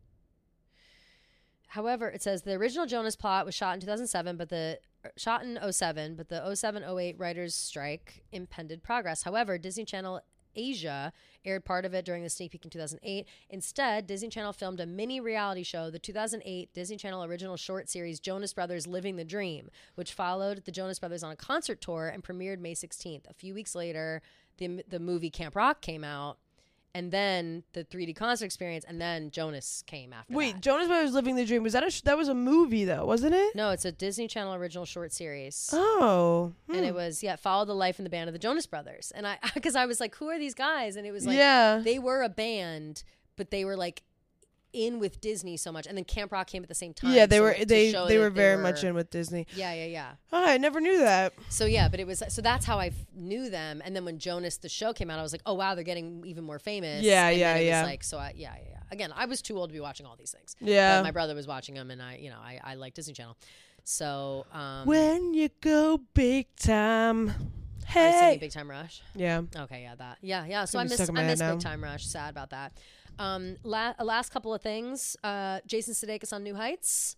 However, it says the original Jonas plot was shot in two thousand seven, but the shot in oh seven, but the oh seven oh eight writers' strike impeded progress. However, Disney Channel Asia aired part of it during the sneak peek in two thousand eight. Instead, Disney Channel filmed a mini reality show, the two thousand eight Disney Channel original short series Jonas Brothers Living the Dream, which followed the Jonas Brothers on a concert tour and premiered May sixteenth. A few weeks later, the the movie Camp Rock came out, and then the three D concert experience, and then Jonas came after Wait, that. Jonas Brothers Living the Dream. Was that a sh- that was a movie though, wasn't it? No, it's a Disney Channel original short series. Oh. Hmm. And it was, yeah, followed the life and the band of the Jonas Brothers. And I, because I was like, who are these guys? And it was like, yeah. they were a band, but they were like in with Disney so much. And then Camp Rock came at the same time. Yeah, they so were to they show they that were very were- much in with Disney. Yeah, yeah, yeah. Oh, I never knew that. So yeah, but it was, so that's how I f- knew them. And then when Jonas, the show came out, I was like, oh wow, they're getting even more famous. Yeah, and yeah, then it yeah. was like, so I, yeah, yeah, yeah. Again, I was too old to be watching all these things. Yeah. But my brother was watching them, and I, you know, I, I like Disney Channel. So, um, When you go big time, are you hey. singing Big Time Rush? Yeah. Okay, yeah, that. Yeah, yeah. So I Gonna be miss stuck in my I head miss now. Big Time Rush. Sad about that. Um, la- last couple of things. Uh, Jason Sudeikis on New Heights.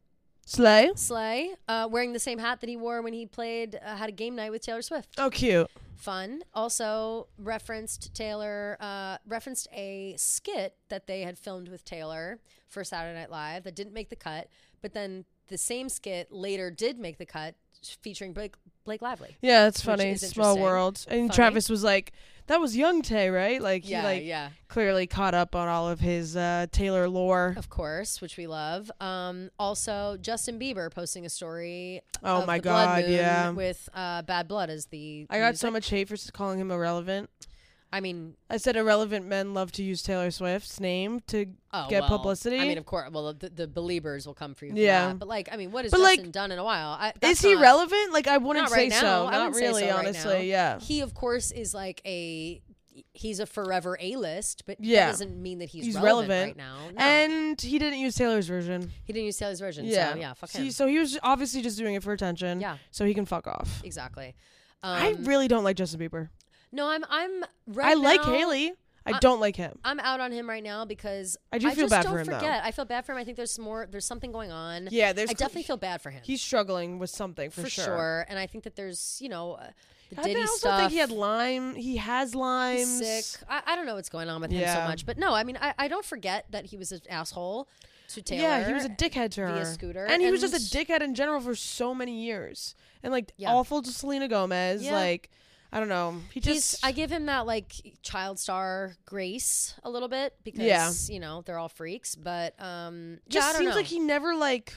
Slay. Slay. Uh, wearing the same hat that he wore when he played uh, had a game night with Taylor Swift. Oh, cute. Fun. Also referenced Taylor. Uh, referenced a skit that they had filmed with Taylor for Saturday Night Live that didn't make the cut, but then the same skit later did make the cut, featuring Blake Blake Lively. Yeah, that's Which funny. is Small interesting. world. And Funny. Travis was like, that was young Tay, right? Like, he Yeah, like yeah. clearly caught up on all of his uh, Taylor lore. Of course, which we love. Um, also, Justin Bieber posting a story. Oh of my the Blood God, Moon yeah. with uh, Bad Blood as the. I got music. so much hate for s- calling him irrelevant. I mean, I said irrelevant men love to use Taylor Swift's name to oh, get well, publicity. I mean, of course. Well, the, the believers will come for you. For Yeah. that. But like, I mean, what has But, like, Justin done in a while? I, Is that's he not- relevant? Like, I wouldn't Not say right now. so. I Not wouldn't say really, so right honestly. now. Yeah. He, of course, is like a. He's a forever A-list, but Yeah. that doesn't mean that he's, He's relevant, relevant. right now. No. And he didn't use Taylor's version. he didn't use Taylor's version. Yeah. So yeah, fuck See, him. so he was obviously just doing it for attention. Yeah. So he can fuck off. Exactly. Um, I really don't like Justin Bieber. no, I'm. I'm. Right I like now, Haley. I I- don't like him. I'm out on him right now because I do feel just bad don't for him, though. forget. I feel bad for him. I think there's more. There's something going on. Yeah, there's. I definitely feel bad for him. He's struggling with something for, for sure. And I think that there's, you know, uh, the I Diddy also stuff. think he had Lyme. He has Lyme's. He's sick. I, I don't know what's going on with him Yeah. so much, but no, I mean, I, I don't forget that he was an asshole to Taylor. Yeah, he was a dickhead to via her. Scooter, and he was just a and- dickhead in general for so many years. And like Yeah. awful to Selena Gomez. Yeah. Like, I don't know. He He's, just. I give him that like child star grace a little bit because Yeah. you know they're all freaks, but um, just yeah, I don't seems know. like he never like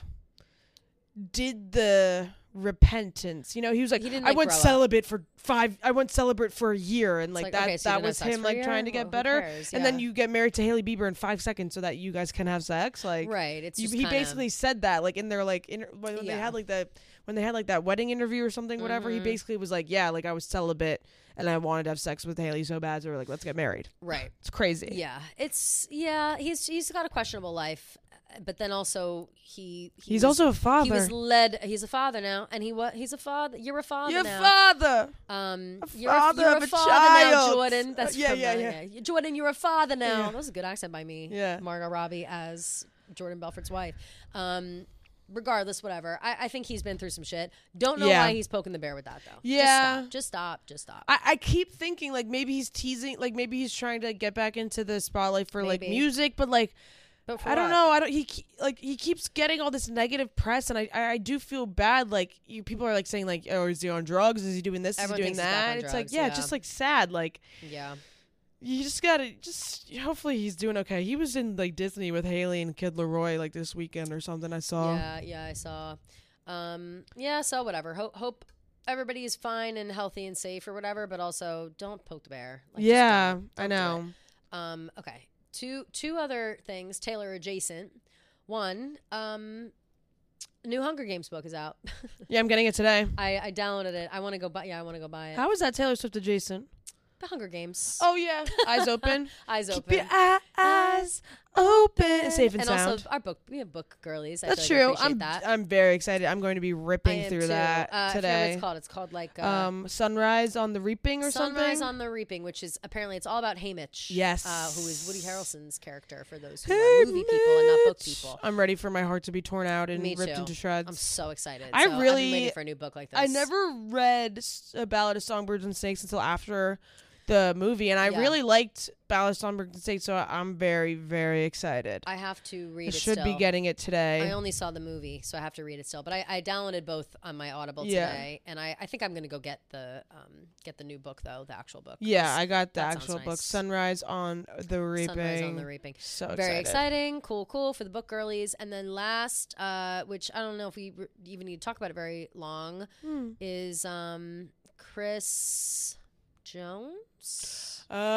did the repentance. You know, he was like, He didn't, I like, went grow up." celibate for five. I went celibate for a year, and like, like, that. okay, so you that didn't have was sex him for a like year? trying to get Well, who better. cares? And then Yeah. you get married to Haley Bieber in five seconds so that you guys can have sex. Like, right. It's you, just he kinda- basically said that like in their like inter- when when they Yeah. had like the when they had like that wedding interview or something, whatever. He Mhm. basically was like, yeah, like I was celibate and I wanted to have sex with Haley so bad, so we're like, let's get married. right. It's crazy. Yeah, it's yeah. He's he's got a questionable life, but then also he, he He's was- also a father. he was led. He's a father now, and he was he's a father. You're a father Your now. father. Um, A you're father a, you're of a a father now, child. Jordan. That's Uh, yeah, from, yeah, uh, yeah. Jordan, you're a father now. Yeah. That was a good accent by me. Yeah. Margot Robbie as Jordan Belfort's wife. Um, regardless, whatever. I, I think he's been through some shit. Don't know Yeah. why he's poking the bear with that though. Yeah. Just stop. Just stop. Just stop. I, I keep thinking like maybe he's teasing, like maybe he's trying to get back into the spotlight for like Maybe. music, but like But for I don't what? know. I don't. He ke- like he keeps getting all this negative press, and I I, I do feel bad. Like you, people are like saying like, oh, is he on drugs? Is he doing this? Everyone is he doing thinks he's back that? on It's drugs, like yeah, yeah. it's just like sad. Like Yeah. you just gotta just hopefully he's doing okay. He was in like Disney with Haley and Kid Leroy like this weekend or something. I saw. Yeah, yeah, I saw. Um, yeah, so whatever. Hope hope everybody is fine and healthy and safe or whatever, but also don't poke the bear. Like, just yeah, don't- I don't do know. it. Um, okay. Two two other things, Taylor adjacent. One, um, new Hunger Games book is out. Yeah, I'm getting it today. I, I downloaded it. I want to go buy. Yeah, I want to go buy it. How is that Taylor Swift adjacent? The Hunger Games. Oh yeah, eyes open. Eyes Keep open. your eye- eyes open. Safe and, and sound. also our book. We have book girlies. I That's feel like I true. appreciate I'm that. I'm very excited. I'm going to be I ripping am through too. that uh, I forget what today. it's called. It's called like uh, Um, Sunrise on the Reaping or Sunrise something. on the Reaping, which is apparently it's all about Haymitch. Yes. uh, who is Woody Harrelson's character for those who are movie people and not book Haymitch. people. I'm ready for my heart to be torn out and Me ripped too. into shreds. I'm so excited. I So I've been really- waiting for a new book like this. I never read S- A Ballad of Songbirds and Snakes until after the movie, and I Yeah. really liked Ballad of Songbirds and Snakes, so I- I'm very, very excited. I have to read I it. should be still. getting it today. I only saw the movie, so I have to read it still. But I, I downloaded both on my Audible Yeah. today, and I, I think I'm gonna go get the um get the new book though, the actual book. yeah, 'cause I got the that sounds actual book, nice. Sunrise on the Reaping. Sunrise on the Reaping. So Very excited. exciting, cool, cool for the book girlies. And then last, uh, which I don't know if we re- even need to talk about it very long, Hmm. is um, Chris Jones.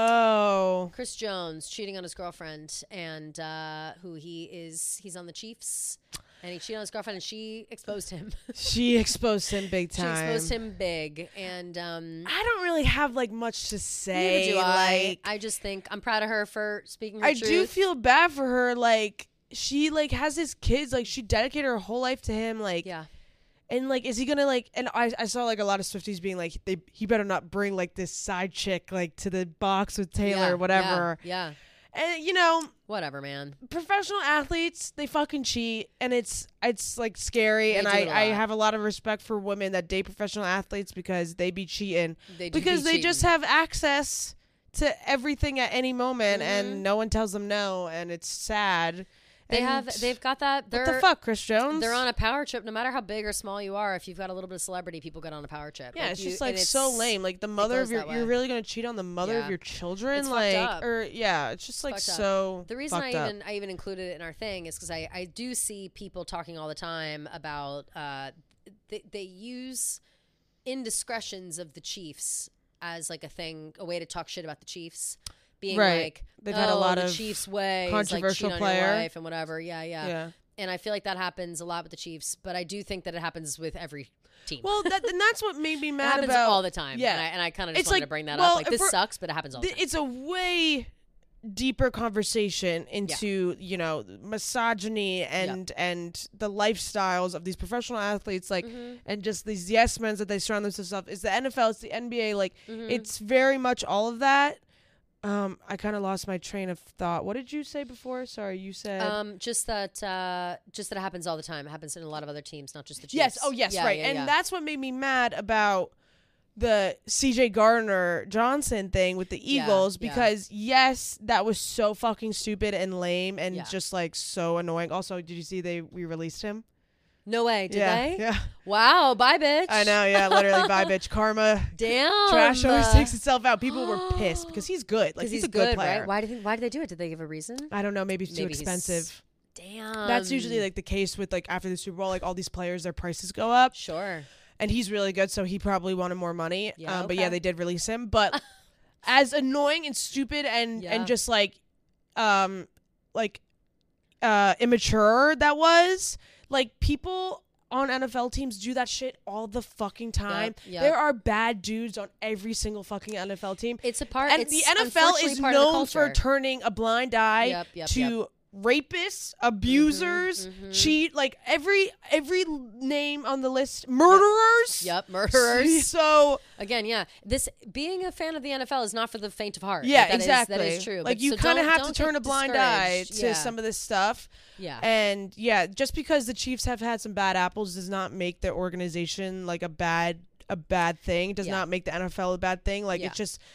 Oh. Chris Jones cheating on his girlfriend, and uh, who he is, he's on the Chiefs, and he cheated on his girlfriend, and she exposed him. She exposed him big she time. exposed him big, and um, I don't really have like much to say. neither do I. Like, I just think I'm proud of her for speaking her I truth. do feel bad for her. Like she like has his kids. Like she dedicated her whole life to him. Like yeah. and like is he gonna like? And I I saw like a lot of Swifties being like they he better not bring like this side chick like to the box with Taylor yeah, or whatever. Yeah, yeah. And you know Whatever, man. professional athletes they fucking cheat and it's it's like scary They and do I it a I lot. have a lot of respect for women that date professional athletes because they be cheating. They do Because be they just cheating. have access to everything at any moment Mhm. and no one tells them no and it's sad. They And have. They've got that. They're what the fuck, Chris Jones? They're on a power trip. No matter how big or small you are, if you've got a little bit of celebrity, people get on a power trip. yeah, it's you- just like and so it's- lame. Like the mother goes of your, that you're way. really gonna cheat on the mother Yeah. of your children, It's fucked like, up. or yeah, it's just like Fucked up. so. The reason I fucked up. even I even included it in our thing is because I, I do see people talking all the time about uh, they, they use indiscretions of the Chiefs as like a thing, a way to talk shit about the Chiefs, being Right. like They've oh, had a lot the of Chiefs way is like controversial cheat on player. your wife and whatever. Yeah, yeah, yeah. And I feel like that happens a lot with the Chiefs, but I do think that it happens with every team. Well, that, and that's what made me it mad happens about all the time. Yeah. and I, and I kind of just It's wanted like, to bring that well, up. Like if this we're- sucks, but it happens all the Th- time. it's a way deeper conversation into you know misogyny and and the lifestyles of these professional athletes like Mhm. and just these yes men that they surround themselves with. It's the N F L, it's the N B A, like Mhm. it's very much all of that. um I kind of lost my train of thought. What did you say before? Sorry, you said Um, just that, uh, just that it happens all the time. It happens in a lot of other teams, not just the Chiefs. yes oh yes Yeah, right yeah, and yeah. that's what made me mad about the C J Gardner Johnson thing with the Yeah, Eagles yeah. because yes, that was so fucking stupid and lame and Yeah. just like so annoying. Also, did you see they we released him? No way, did yeah, they? yeah. Wow, bye, bitch. I know, yeah, literally, bye, bitch. Karma, Damn. trash always takes itself out. People were pissed because he's good. Like Because he's, he's a good, good, player. right? Why do you think? Why did they do it? Did they give a reason? I don't know. Maybe it's too Maybe he's- expensive. Damn. That's usually like the case with like after the Super Bowl, like all these players, their prices go up. Sure. And he's really good, so he probably wanted more money. Yeah, um, But yeah, okay. they did release him. But as annoying and stupid and Yeah. and just like, um, like, uh, immature that was, like people on N F L teams do that shit all the fucking time. Yep, yep. There are bad dudes on every single fucking N F L team. It's a part. And it's the N F L unfortunately is part of the known for culture. turning a blind eye Yep, yep, to yep. rapists, abusers, mhm. cheat, like every every name on the list, murderers. Yep, murderers. So Again, yeah. This being a fan of the N F L is not for the faint of heart. yeah, Like, that is- exactly. that is true. Like But you so kind of don't- have to don't turn get a blind eye discouraged. to Yeah. some of this stuff. Yeah. And yeah, just because the Chiefs have had some bad apples does not make their organization like a bad a bad thing. It does Yeah. not make the N F L a bad thing. Like Yeah. it's just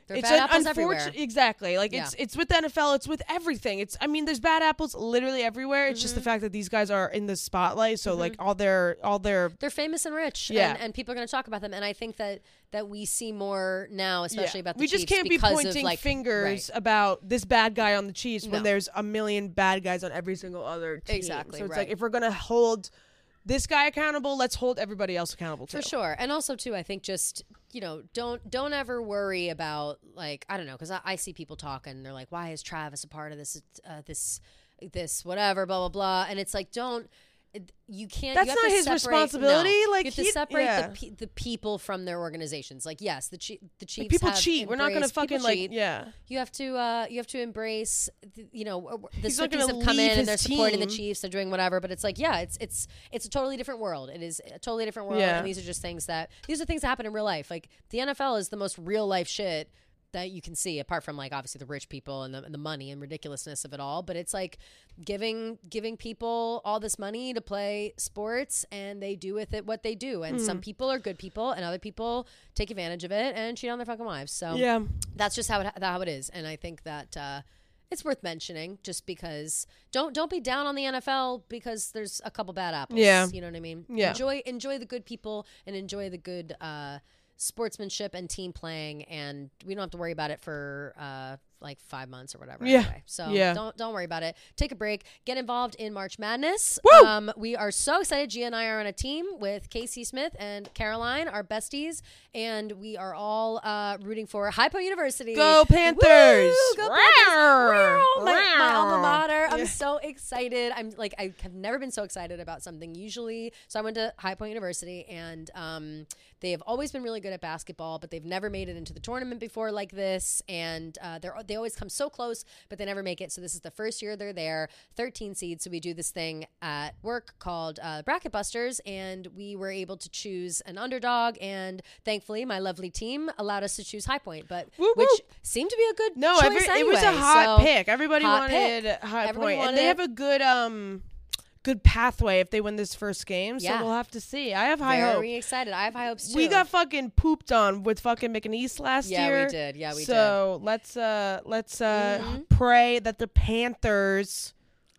There are it's bad an apples unfortunate- everywhere. Exactly. Like Yeah. it's it's with the N F L. It's with everything. It's I mean, there's bad apples literally everywhere. It's just the fact that these guys are in the spotlight. So like all their all their They're famous and rich, Yeah. and, and people are going to talk about them. And I think that that we see more now, especially yeah. about the we Chiefs. just can't be because pointing of, like, fingers right. about this bad guy on the Chiefs when No. there's a million bad guys on every single other team. Exactly, So it's right. like if we're gonna hold this guy accountable, let's hold everybody else accountable too. For sure. And also too, I think just, you know, don't don't ever worry about, like, I don't know, because I, I see people talking and they're like, why is Travis a part of this uh, this this whatever, blah blah blah. And it's like, don't you can't That's you have not to his separate- responsibility. no. Like, you have to he- separate yeah. the pe- the people from their organizations. Like, yes, the Chief, the Chiefs Like, people have cheat. We're not gonna embraced- people fucking like cheat. yeah. You have to uh, you have to embrace, th- you know, the He's not Swifties gonna have come leave in and his they're supporting the team. Chiefs. They're doing whatever, but it's like, yeah, it's it's it's a totally different world. It is a totally different world, Yeah. and these are just things that these are things that happen in real life. Like the N F L is the most real life shit that you can see, apart from like obviously the rich people and the, and the money and ridiculousness of it all. But it's like giving giving people all this money to play sports, and they do with it what they do. And some people are good people, and other people take advantage of it and cheat on their fucking wives. So Yeah. that's just how it how it is. And I think that uh, it's worth mentioning, just because don't don't be down on the N F L because there's a couple bad apples. Yeah. You know what I mean? Yeah. Enjoy enjoy the good people and enjoy the good uh, sportsmanship and team playing, and we don't have to worry about it for uh, like five months or whatever. Yeah. Anyway. So Yeah. don't don't worry about it. Take a break. Get involved in March Madness. Woo! Um, we are so excited. Gia and I are on a team with Casey Smith and Caroline, our besties, and we are all uh, rooting for High Point University. Go Panthers! Woo! Go Panthers! Rawr! Rawr! My, my alma Rawr! mater. I'm Yeah. so excited. I'm like, I have never been so excited about something usually. So I went to High Point University, and um, they have always been really good at basketball, but they've never made it into the tournament before like this. And uh, they're they always come so close, but they never make it. So this is the first year they're there, thirteen seeds. So we do this thing at work called uh, Bracket Busters, and we were able to choose an underdog. And thankfully, my lovely team allowed us to choose High Point, but Woo, which woo. seemed to be a good No, choice every, anyway. it was a hot So- pick. Everybody hot wanted pick. High Everybody Point, and wanted they it. have a good um good pathway if they win this first game. So Yeah. we'll have to see. I have high Very hope. excited. I have high hopes too. We got fucking pooped on with fucking McNeese last Yeah, we year. did. Yeah, we so let's uh let's uh Mhm. pray that the Panthers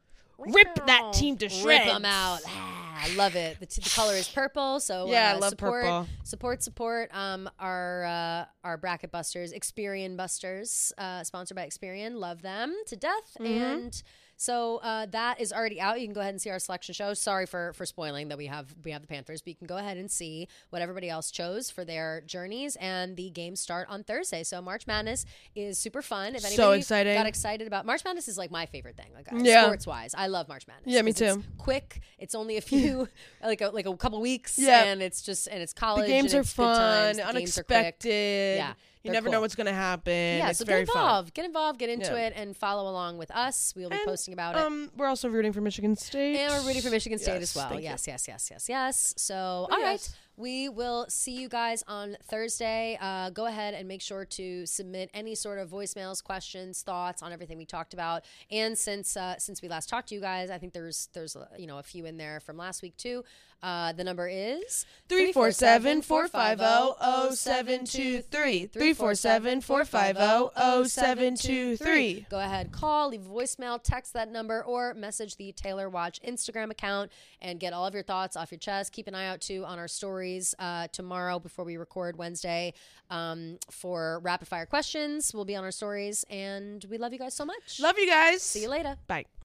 rip that team to Rip shreds. them out. Ah, I love it. The, t- the color is purple, so Yeah, uh, I love support, purple. Support, support. Um, our uh, our bracket busters, Experian Busters, uh, sponsored by Experian. Love them to death. Mm-hmm. And so uh, that is already out. You can go ahead and see our selection show. Sorry for for spoiling that we have we have the Panthers, but you can go ahead and see what everybody else chose for their journeys. And the games start on Thursday. So March Madness is super fun. If So anybody exciting. got excited about March Madness, is like my favorite thing. Like uh, Yeah. sports wise, I love March Madness. Yeah, me 'cause it's too. quick. It's only a few, like a, like a couple weeks. Yeah. and it's just and it's The college. games and are it's good fun, times. The games are quick. unexpected. Yeah, You they're never cool. know what's gonna happen. Yeah, it's so very get involved. fun. Get involved. Get into Yeah. it and follow along with us. We'll be And, posting about it. Um, we're also rooting for Michigan State. And we're rooting for Michigan State Yes, as well. thank you. Yes, yes, yes, yes, yes. So, But all right. yes. We will see you guys on Thursday. Uh, go ahead and make sure to submit any sort of voicemails, questions, thoughts on everything we talked about. And since uh, since we last talked to you guys, I think there's there's uh, you know a few in there from last week too. Uh, the number is Three four seven four five zero zero seven two three. Three four seven four five zero zero seven two three. Go ahead, call, leave a voicemail, text that number, or message the Taylor Watch Instagram account and get all of your thoughts off your chest. Keep an eye out too on our stories uh, tomorrow before we record Wednesday um, for rapid fire questions. We'll be on our stories, and we love you guys so much. Love you guys. See you later. Bye.